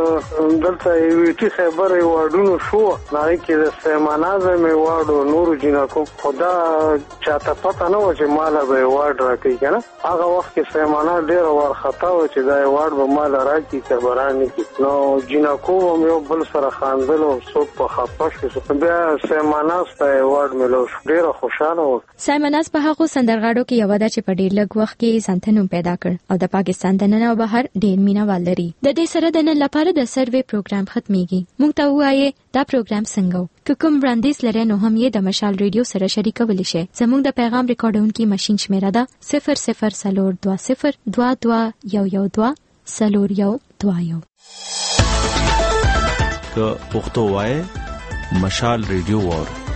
بل دلته یوټي خیبر ایوارډونو شو، هغې کې د سایمناز هم ایوارډ او نورو جینکو خدا چاته پته نه وه چې ماله به ایوارډ راکوي که نه. هغه وخت کې سایمناز ډېره وارخطا وه چې دا ایوارډ به ماله راکړي که به رانکړي. نو جینکو هم یو بل سره خاندل او څوک په خفه شو. بیا سایمناز ته ایوارډ میلو شو، ډېره خوشحاله وه. سایمناز په هغو سندرغاړو کې یوه ده چې په ډېر لږ وخت کې ځانته نوم پیدا کړ او د پاکستان دننه او بهر ډېر مینهوال لري. د دې سره د نن لپاره د سروې پروګرام ختمیږي. موږ ته ووایئ دا پروګرام څنګه و. که کوم وړاندیز لرئ نو هم یې د مشال ریډیو سره شریکولی شئ. زموږ د پیغام ریکارډونکي ماشین شمیره ده صفر صفر څلور دوه صفر دوه دوه یو یو دوه څلور یو دوه یو. که پښتو وایې مشال ریډیو واورئ.